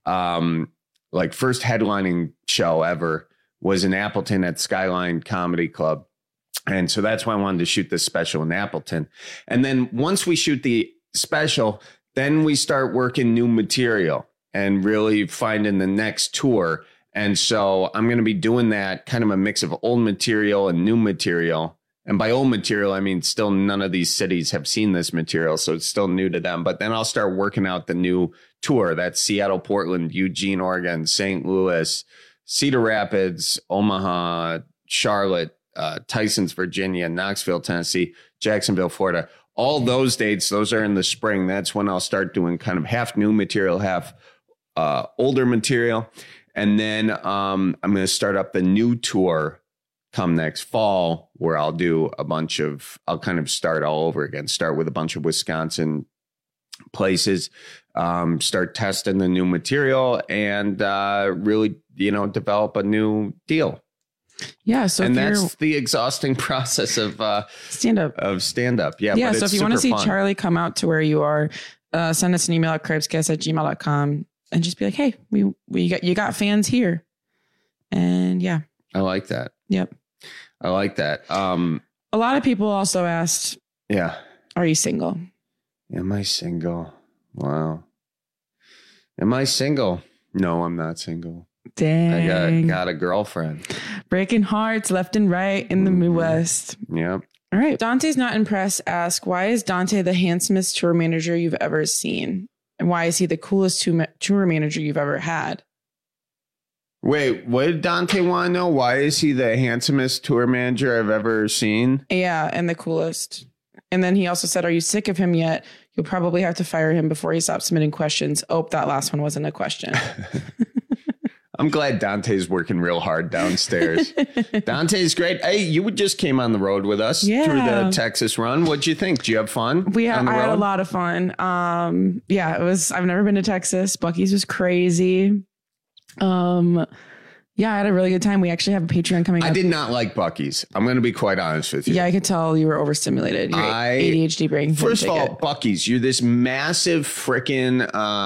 S5: Like first headlining show ever was in Appleton at Skyline Comedy Club. And so that's why I wanted to shoot this special in Appleton. And then once we shoot the special, then we start working new material and really finding the next tour. And so I'm going to be doing that kind of a mix of old material and new material. And by old material, I mean, still none of these cities have seen this material, so it's still new to them. But then I'll start working out the new tour. That's Seattle, Portland, Eugene, Oregon, St. Louis, Cedar Rapids, Omaha, Charlotte, Tysons, Virginia, Knoxville, Tennessee, Jacksonville, Florida. All those dates, those are in the spring. That's when I'll start doing kind of half new material, half older material. And then I'm going to start up the new tour come next fall, where I'll kind of start all over again, start with a bunch of Wisconsin places, start testing the new material and really, develop a new deal.
S4: Yeah. So
S5: that's the exhausting process of stand-up. Yeah.
S4: Yeah. So if you want to see fun. Charlie come out to where you are, send us an email at cripescast@gmail.com and just be like, hey, you got fans here. And yeah.
S5: I like that.
S4: Yep.
S5: I like that.
S4: A lot of people also asked,
S5: yeah,
S4: are you single?
S5: Am I single? Wow. Am I single? No, I'm not single.
S4: Dang.
S5: I got a girlfriend.
S4: Breaking hearts left and right in the Midwest.
S5: Yep.
S4: All right. Dante's Not Impressed asks, why is Dante the handsomest tour manager you've ever seen? And why is he the coolest tour manager you've ever had?
S5: Wait, what did Dante want to know? Why is he the handsomest tour manager I've ever seen?
S4: Yeah, and the coolest. And then he also said, are you sick of him yet? You'll probably have to fire him before he stops submitting questions. Oh, that last one wasn't a question.
S5: I'm glad Dante's working real hard downstairs. Dante's great. Hey, you just came on the road with us through the Texas run. What'd you think? Did you have fun?
S4: I had a lot of fun. It was, I've never been to Texas. Buc-ee's was crazy. Yeah, I had a really good time. We actually have a Patreon coming up.
S5: I did not like Buc-ee's. I'm going to be quite honest with you.
S4: Yeah, I could tell you were overstimulated. Your ADHD brain.
S5: First of all, Buc-ee's, you're this massive freaking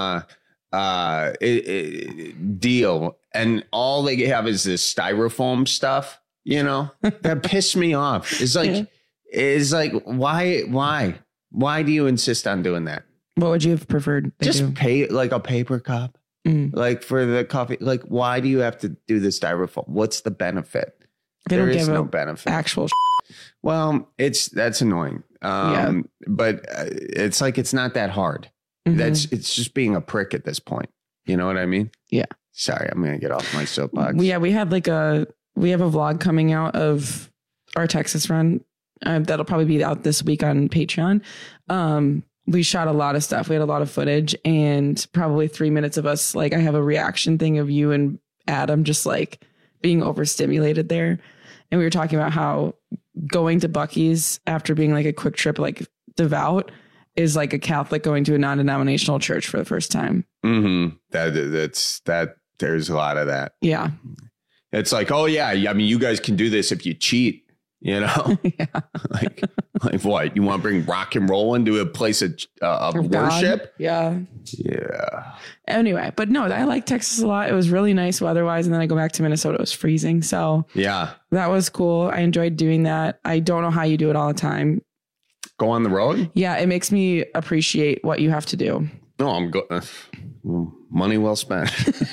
S5: deal, and all they have is this styrofoam stuff. That pissed me off. It's like, why do you insist on doing that?
S4: What would you have preferred?
S5: Just pay like a paper cup. Like for the coffee, like why do you have to do the styrofoam? What's the benefit? There is no benefit.
S4: Actual.
S5: Well, that's annoying. But it's like it's not that hard. Mm-hmm. It's just being a prick at this point. You know what I mean?
S4: Yeah.
S5: Sorry, I'm gonna get off my soapbox.
S4: Yeah, we have a vlog coming out of our Texas run. That'll probably be out this week on Patreon. We shot a lot of stuff. We had a lot of footage and probably 3 minutes of us. Like I have a reaction thing of you and Adam just like being overstimulated there. And we were talking about how going to Buc-ee's after being like a quick trip, like devout, is like a Catholic going to a non-denominational church for the first time.
S5: Mm-hmm. There's a lot of that.
S4: Yeah.
S5: It's like, oh yeah, I mean, you guys can do this if you cheat, you know? like what? You want to bring rock and roll into a place of worship?
S4: Yeah.
S5: Yeah.
S4: Anyway, but no, I like Texas a lot. It was really nice weather-wise, and then I go back to Minnesota. It was freezing, so
S5: yeah,
S4: that was cool. I enjoyed doing that. I don't know how you do it all the time.
S5: Go on the road?
S4: Yeah, it makes me appreciate what you have to do.
S5: No, I'm good. Money well spent.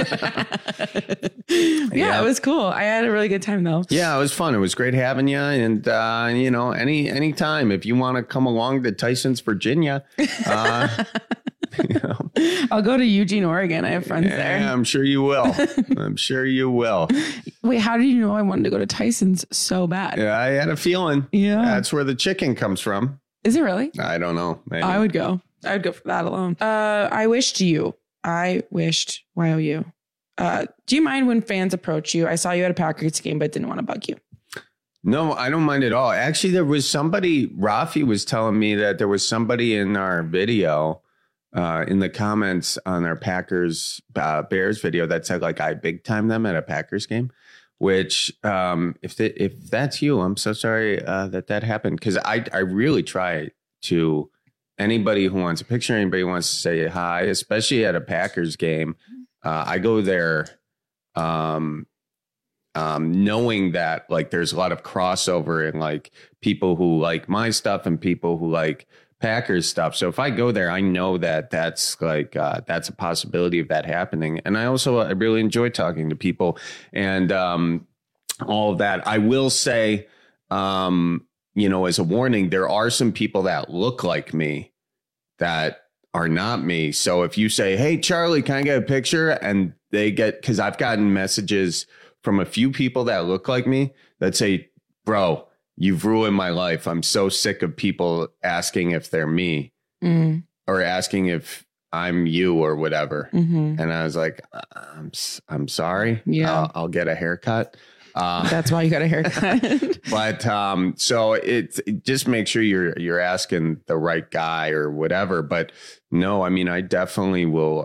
S4: Yeah, it was cool. I had a really good time though.
S5: Yeah, it was fun. It was great having you. And, you know, any time if you want to come along to Tyson's, Virginia, you know.
S4: I'll go to Eugene, Oregon. I have friends there.
S5: Yeah, I'm sure you will. I'm sure you will.
S4: Wait, how did you know I wanted to go to Tyson's so bad?
S5: Yeah, I had a feeling.
S4: Yeah.
S5: That's where the chicken comes from.
S4: Is it really?
S5: I don't know. Maybe.
S4: I would go for that alone. I wished YOU. Do you mind when fans approach you? I saw you at a Packers game, but didn't want to bug you.
S5: No, I don't mind at all. Actually, there was somebody, Rafi was telling me that there was somebody in our video, in the comments on our Packers Bears video that said like I big time them at a Packers game, which if that's you, I'm so sorry that happened. Because I really try to, anybody who wants a picture, anybody who wants to say hi, especially at a Packers game, I go there knowing that like there's a lot of crossover and like people who like my stuff and people who like Packers stuff. So if I go there, I know that that's like that's a possibility of that happening. And I really enjoy talking to people and all of that. I will say, you know, as a warning, there are some people that look like me that are not me. So if you say, hey, Charlie, can I get a picture? And they get, because I've gotten messages from a few people that look like me that say, bro, you've ruined my life. I'm so sick of people asking if they're me or asking if I'm you or whatever. And I was like, I'm sorry.
S4: Yeah.
S5: I'll get a haircut.
S4: That's why you got a haircut.
S5: But so it just make sure you're asking the right guy or whatever. But no, I mean, I definitely will.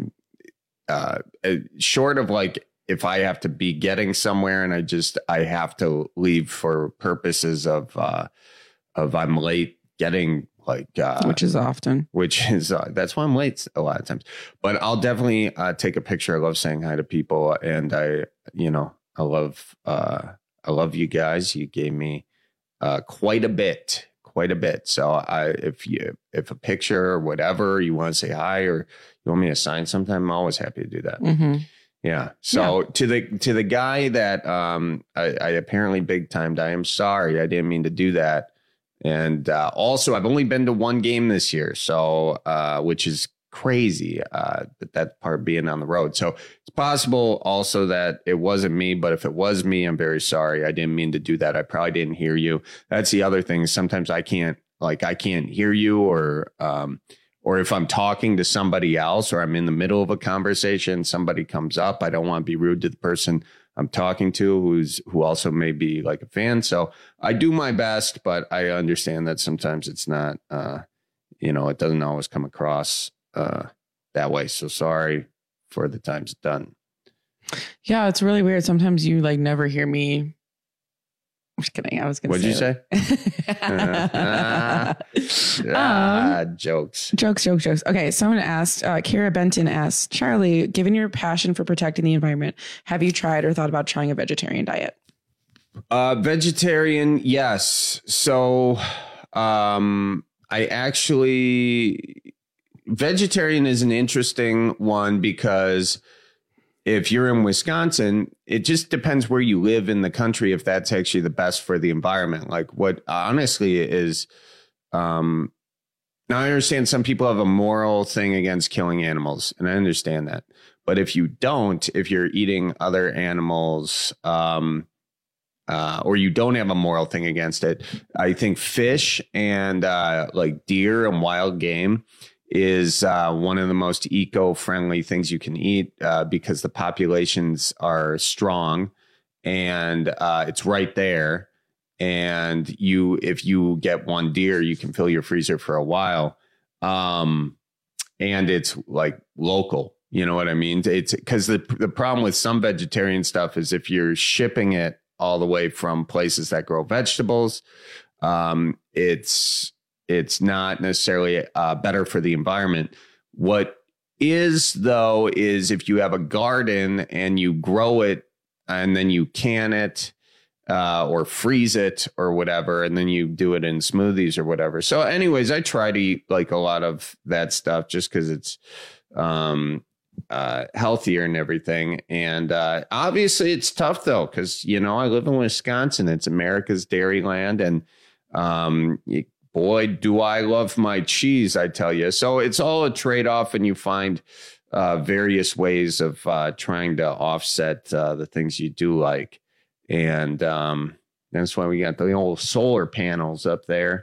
S5: Short of like if I have to be getting somewhere and I have to leave for purposes of I'm late getting like
S4: which is often,
S5: that's why I'm late a lot of times. But I'll definitely take a picture. I love saying hi to people, and I love you guys. You gave me quite a bit. So if a picture or whatever, you want to say hi or you want me to sign sometime, I'm always happy to do that. Yeah. So to the guy that I apparently big timed, I am sorry. I didn't mean to do that. And also, I've only been to one game this year, so which is crazy, that part being on the road. So it's possible also that it wasn't me, but if it was me, I'm very sorry. I didn't mean to do that. I probably didn't hear you. That's the other thing. Sometimes I can't hear you, or if I'm talking to somebody else or I'm in the middle of a conversation, somebody comes up, I don't want to be rude to the person I'm talking to who also may be like a fan. So I do my best, but I understand that sometimes it's not, it doesn't always come across that way. So sorry for the times done.
S4: Yeah, it's really weird. Sometimes you like never hear me. I'm just kidding. I was going to say.
S5: What'd you say?
S4: Jokes. Okay. Someone asked, Kara Benton asked, Charlie, given your passion for protecting the environment, have you tried or thought about trying a vegetarian diet?
S5: Vegetarian, yes. So vegetarian is an interesting one because if you're in Wisconsin, it just depends where you live in the country if that's actually the best for the environment. Like what honestly is, now I understand some people have a moral thing against killing animals, and I understand that. But if you're eating other animals, or you don't have a moral thing against it, I think fish and like deer and wild game is one of the most eco-friendly things you can eat because the populations are strong and it's right there. And if you get one deer, you can fill your freezer for a while. And it's like local. You know what I mean? It's because the problem with some vegetarian stuff is if you're shipping it all the way from places that grow vegetables, it's not necessarily better for the environment. What is, though, is if you have a garden and you grow it and then you can it or freeze it or whatever, and then you do it in smoothies or whatever. So anyways, I try to eat like a lot of that stuff just because it's healthier and everything. And obviously it's tough, though, because, you know, I live in Wisconsin. It's America's dairy land. And boy, do I love my cheese, I tell you. So it's all a trade-off, and you find various ways of trying to offset the things you do like. And that's why we got the old solar panels up there.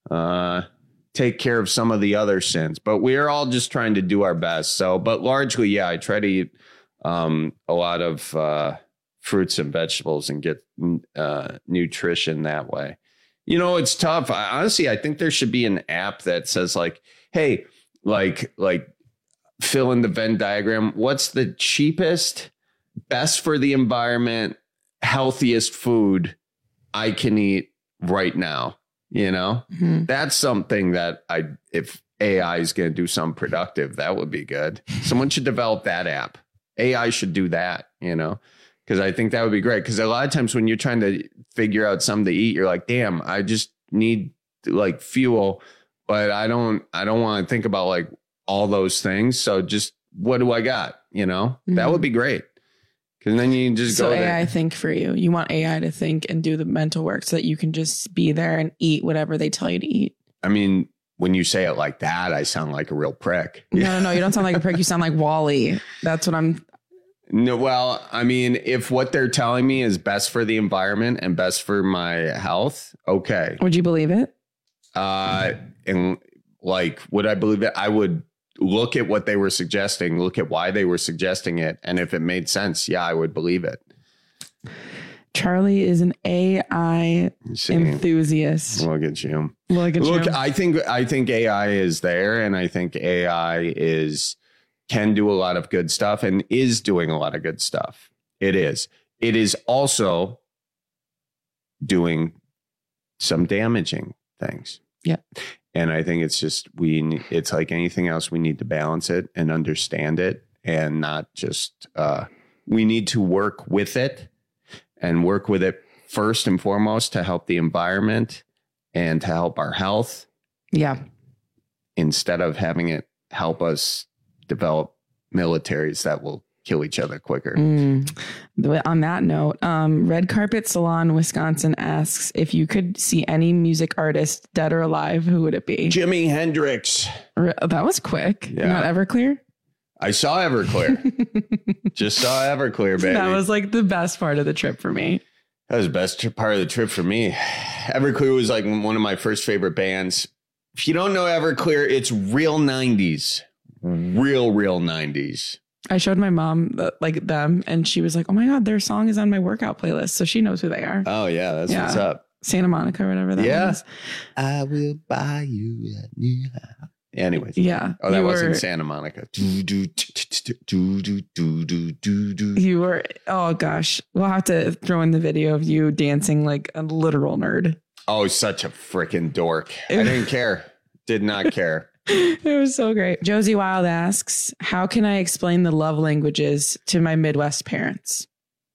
S5: Take care of some of the other sins, but we're all just trying to do our best. So, but largely, yeah, I try to eat a lot of fruits and vegetables and get nutrition that way. You know, it's tough. Honestly, I think there should be an app that says like, hey, like fill in the Venn diagram. What's the cheapest, best for the environment, healthiest food I can eat right now? You know, that's something that if AI is going to do something productive, that would be good. Someone should develop that app. AI should do that, you know, because I think that would be great. Because a lot of times when you're trying to figure out something to eat, you're like, damn, I just need like fuel, but I don't want to think about like all those things. So just what do I got? You know, that would be great. And then you can just go there. AI
S4: think for you. You want AI to think and do the mental work so that you can just be there and eat whatever they tell you to eat.
S5: I mean, when you say it like that, I sound like a real prick.
S4: No, you don't sound like a prick. You sound like Wall-E. That's what I'm.
S5: No, well, I mean, if what they're telling me is best for the environment and best for my health, okay.
S4: Would you believe it?
S5: And like, would I believe it? I would look at what they were suggesting, look at why they were suggesting it. And if it made sense, yeah, I would believe it.
S4: Charlie is an AI enthusiast.
S5: Look at you.
S4: Look,
S5: I think AI is there, and I think AI can do a lot of good stuff and is doing a lot of good stuff. It is. It is also doing some damaging things.
S4: Yeah.
S5: And I think it's just it's like anything else. We need to balance it and understand it, and not just we need to work with it first and foremost to help the environment and to help our health.
S4: Yeah.
S5: Instead of having it help us develop militaries that will kill each other quicker.
S4: On that note, Red Carpet Salon, Wisconsin asks if you could see any music artist, dead or alive, who would it be?
S5: Jimi Hendrix.
S4: That was quick.
S5: Yeah.
S4: Not Everclear?
S5: I saw Everclear. Just saw Everclear, baby.
S4: That was like the best part of the trip for me.
S5: That was the best part of the trip for me. Everclear was like one of my first favorite bands. If you don't know Everclear, it's real 90s. Real 90s.
S4: I showed my mom like them, and she was like, oh my God, their song is on my workout playlist. So she knows who they are.
S5: Oh, yeah. That's what's up.
S4: Santa Monica or whatever that was.
S5: I will buy you a new house. Anyways.
S4: Yeah.
S5: Oh, that wasn't Santa Monica.
S4: You were, oh gosh. We'll have to throw in the video of you dancing like a literal nerd.
S5: Oh, such a freaking dork. I didn't care. Did not care.
S4: It was so great. Josie Wild asks, how can I explain the love languages to my Midwest parents?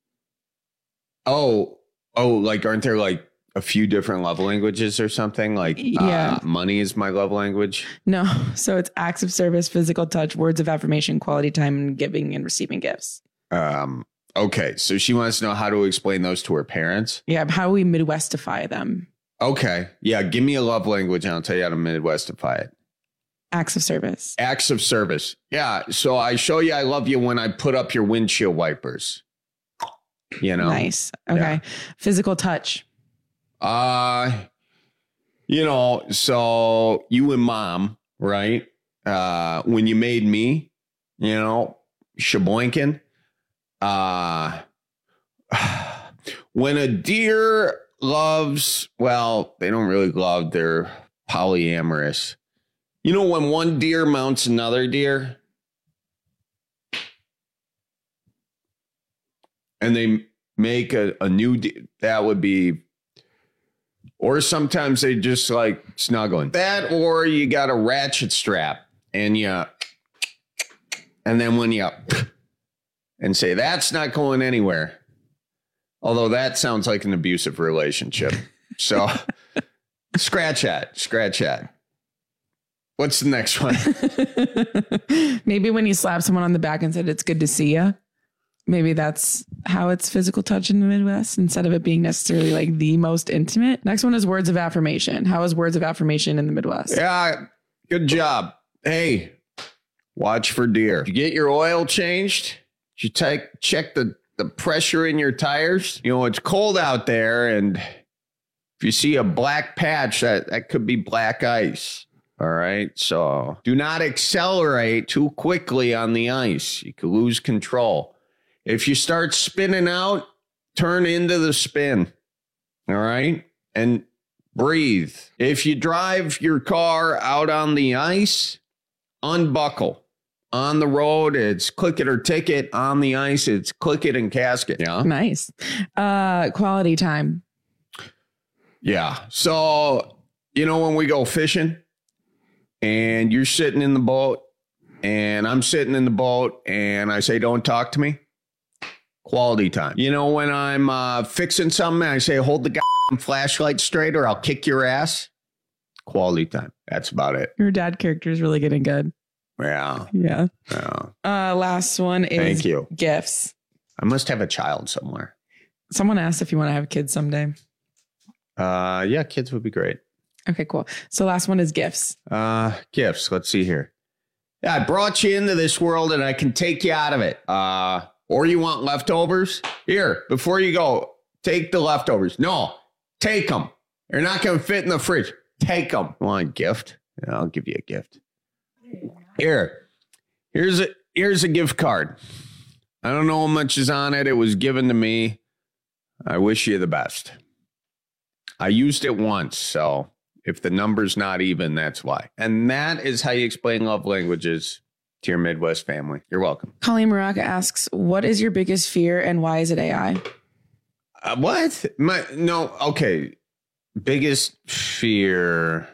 S5: Oh, like, aren't there like a few different love languages or something? Like, money is my love language.
S4: No. So it's acts of service, physical touch, words of affirmation, quality time, and giving and receiving gifts.
S5: Okay. So she wants to know how to explain those to her parents.
S4: Yeah. How we Midwestify them.
S5: Okay. Yeah. Give me a love language and I'll tell you how to Midwestify it.
S4: Acts of service.
S5: Acts of service. Yeah. So I show you I love you when I put up your windshield wipers. You know?
S4: Nice. Okay. Yeah. Physical touch.
S5: You know, so you and mom, right? When you made me, you know, shaboinkin. When a deer loves, well, they don't really love, they're polyamorous. You know, when one deer mounts another deer, and they make a new, that would be, or sometimes they just like snuggling. That, or you got a ratchet strap and then when you and say, that's not going anywhere. Although that sounds like an abusive relationship. So scratch that. What's the next one?
S4: Maybe when you slap someone on the back and said, it's good to see you. Maybe that's how it's physical touch in the Midwest instead of it being necessarily like the most intimate. Next one is words of affirmation. How is words of affirmation in the Midwest?
S5: Yeah, good job. Hey, watch for deer. Did you get your oil changed? Did you check the pressure in your tires? You know, it's cold out there, and if you see a black patch, that could be black ice. All right. So do not accelerate too quickly on the ice. You could lose control. If you start spinning out, turn into the spin. All right. And breathe. If you drive your car out on the ice, unbuckle. On the road, it's click it or ticket. On the ice, it's click it and casket. Yeah.
S4: Nice. Quality time.
S5: Yeah. So, you know, when we go fishing and you're sitting in the boat and I'm sitting in the boat and I say, don't talk to me. Quality time. You know, when I'm fixing something, I say, hold the goddamn flashlight straight or I'll kick your ass. Quality time. That's about it.
S4: Your dad character is really getting good.
S5: Yeah.
S4: Yeah.
S5: Yeah.
S4: Last one is
S5: Thank you.
S4: Gifts.
S5: I must have a child somewhere.
S4: Someone asked if you want to have kids someday.
S5: Yeah, kids would be great.
S4: Okay, cool. So last one is gifts.
S5: Gifts. Let's see here. Yeah, I brought you into this world and I can take you out of it. Or you want leftovers? Here, before you go, take the leftovers. No, take them. They're not going to fit in the fridge. Take them. You want a gift? Yeah, I'll give you a gift. Here's a gift card. I don't know how much is on it. It was given to me. I wish you the best. I used it once, so if the number's not even, that's why. And that is how you explain love languages to your Midwest family. You're welcome.
S4: Colleen Maraca asks, what is your biggest fear and why is it AI?
S5: What? Okay. Biggest fear.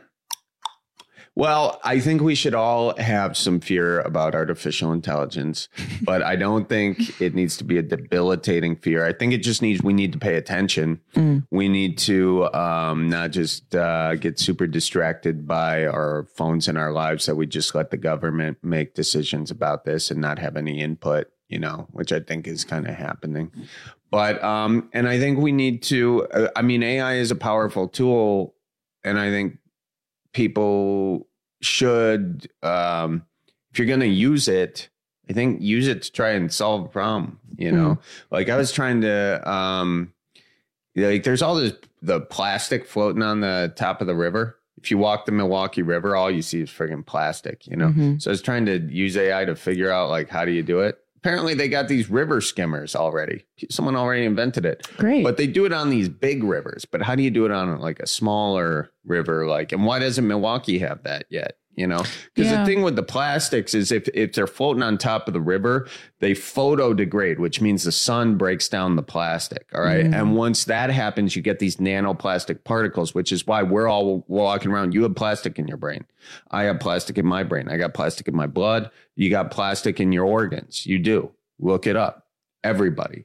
S5: Well, I think we should all have some fear about artificial intelligence, but I don't think it needs to be a debilitating fear. I think we need to pay attention. We need to not just get super distracted by our phones in our lives, that we just let the government make decisions about this and not have any input, you know, which I think is kind of happening. But and I think we need to, AI is a powerful tool, and I think people should, if you're going to use it, I think use it to try and solve a problem, you know? Like I was trying to, there's all the plastic floating on the top of the river. If you walk the Milwaukee River, all you see is friggin' plastic, you know? So I was trying to use AI to figure out, like, how do you do it? Apparently they got these river skimmers already. Someone already invented it.
S4: Great.
S5: But they do it on these big rivers. But how do you do it on like a smaller river? And why doesn't Milwaukee have that yet? You know, because the thing with the plastics is if they're floating on top of the river, they photo degrade, which means the sun breaks down the plastic. All right. And once that happens, you get these nanoplastic particles, which is why we're all walking around. You have plastic in your brain. I have plastic in my brain. I got plastic in my blood. You got plastic in your organs. You do. Look it up. Everybody.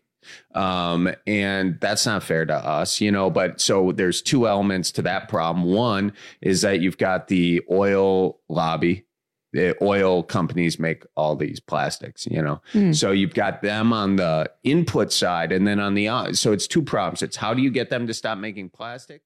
S5: And that's not fair to us, you know, but so there's two elements to that problem. One is that you've got the oil lobby. The oil companies make all these plastics, you know, so you've got them on the input side, and then on the, so it's two problems. It's how do you get them to stop making plastic?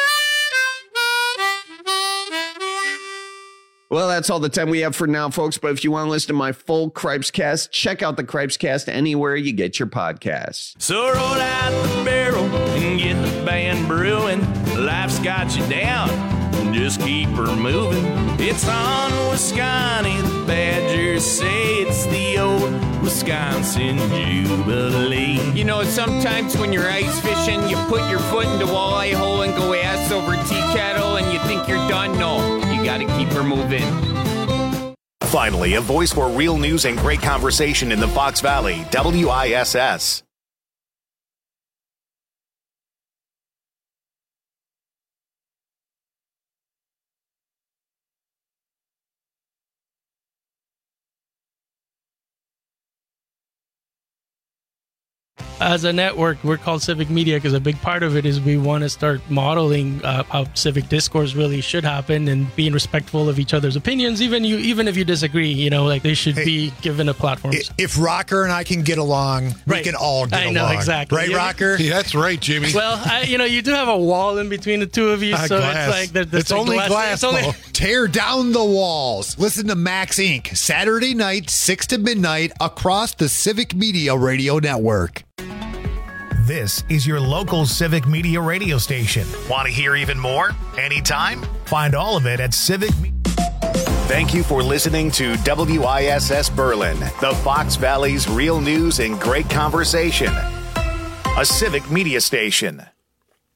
S5: Well, that's all the time we have for now, folks. But if you want to listen to my full Cripescast, check out the Cripescast anywhere you get your podcasts.
S6: So roll out the barrel and get the band brewing. Life's got you down, just keep her moving. It's on Wisconsin, the Badgers say it's the old Wisconsin Jubilee.
S7: You know, sometimes when you're ice fishing, you put your foot in the walleye hole and go ass over tea kettle and you think you're done. No, you got to keep her moving.
S1: Finally, a voice for real news and great conversation in the Fox Valley, WISS.
S8: as a network, we're called Civic Media because a big part of it is we want to start modeling how civic discourse really should happen and being respectful of each other's opinions, even if you disagree. Like they should be given a platform.
S9: If Rocker and I can get along, we can all get along. I know,
S8: exactly.
S9: Right, Rocker?
S10: Yeah, that's right, Jimmy.
S8: Well, you do have a wall in between the two of you, so
S9: glass.
S8: it's like
S9: it's only glass. Tear down the walls. Listen to Max Inc. Saturday night, 6 to midnight, across the Civic Media Radio Network.
S1: This is your local Civic Media radio station. Want to hear even more? Anytime? Find all of it at Civic Media. Thank you for listening to WISS Berlin, the Fox Valley's real news and great conversation. A Civic Media station.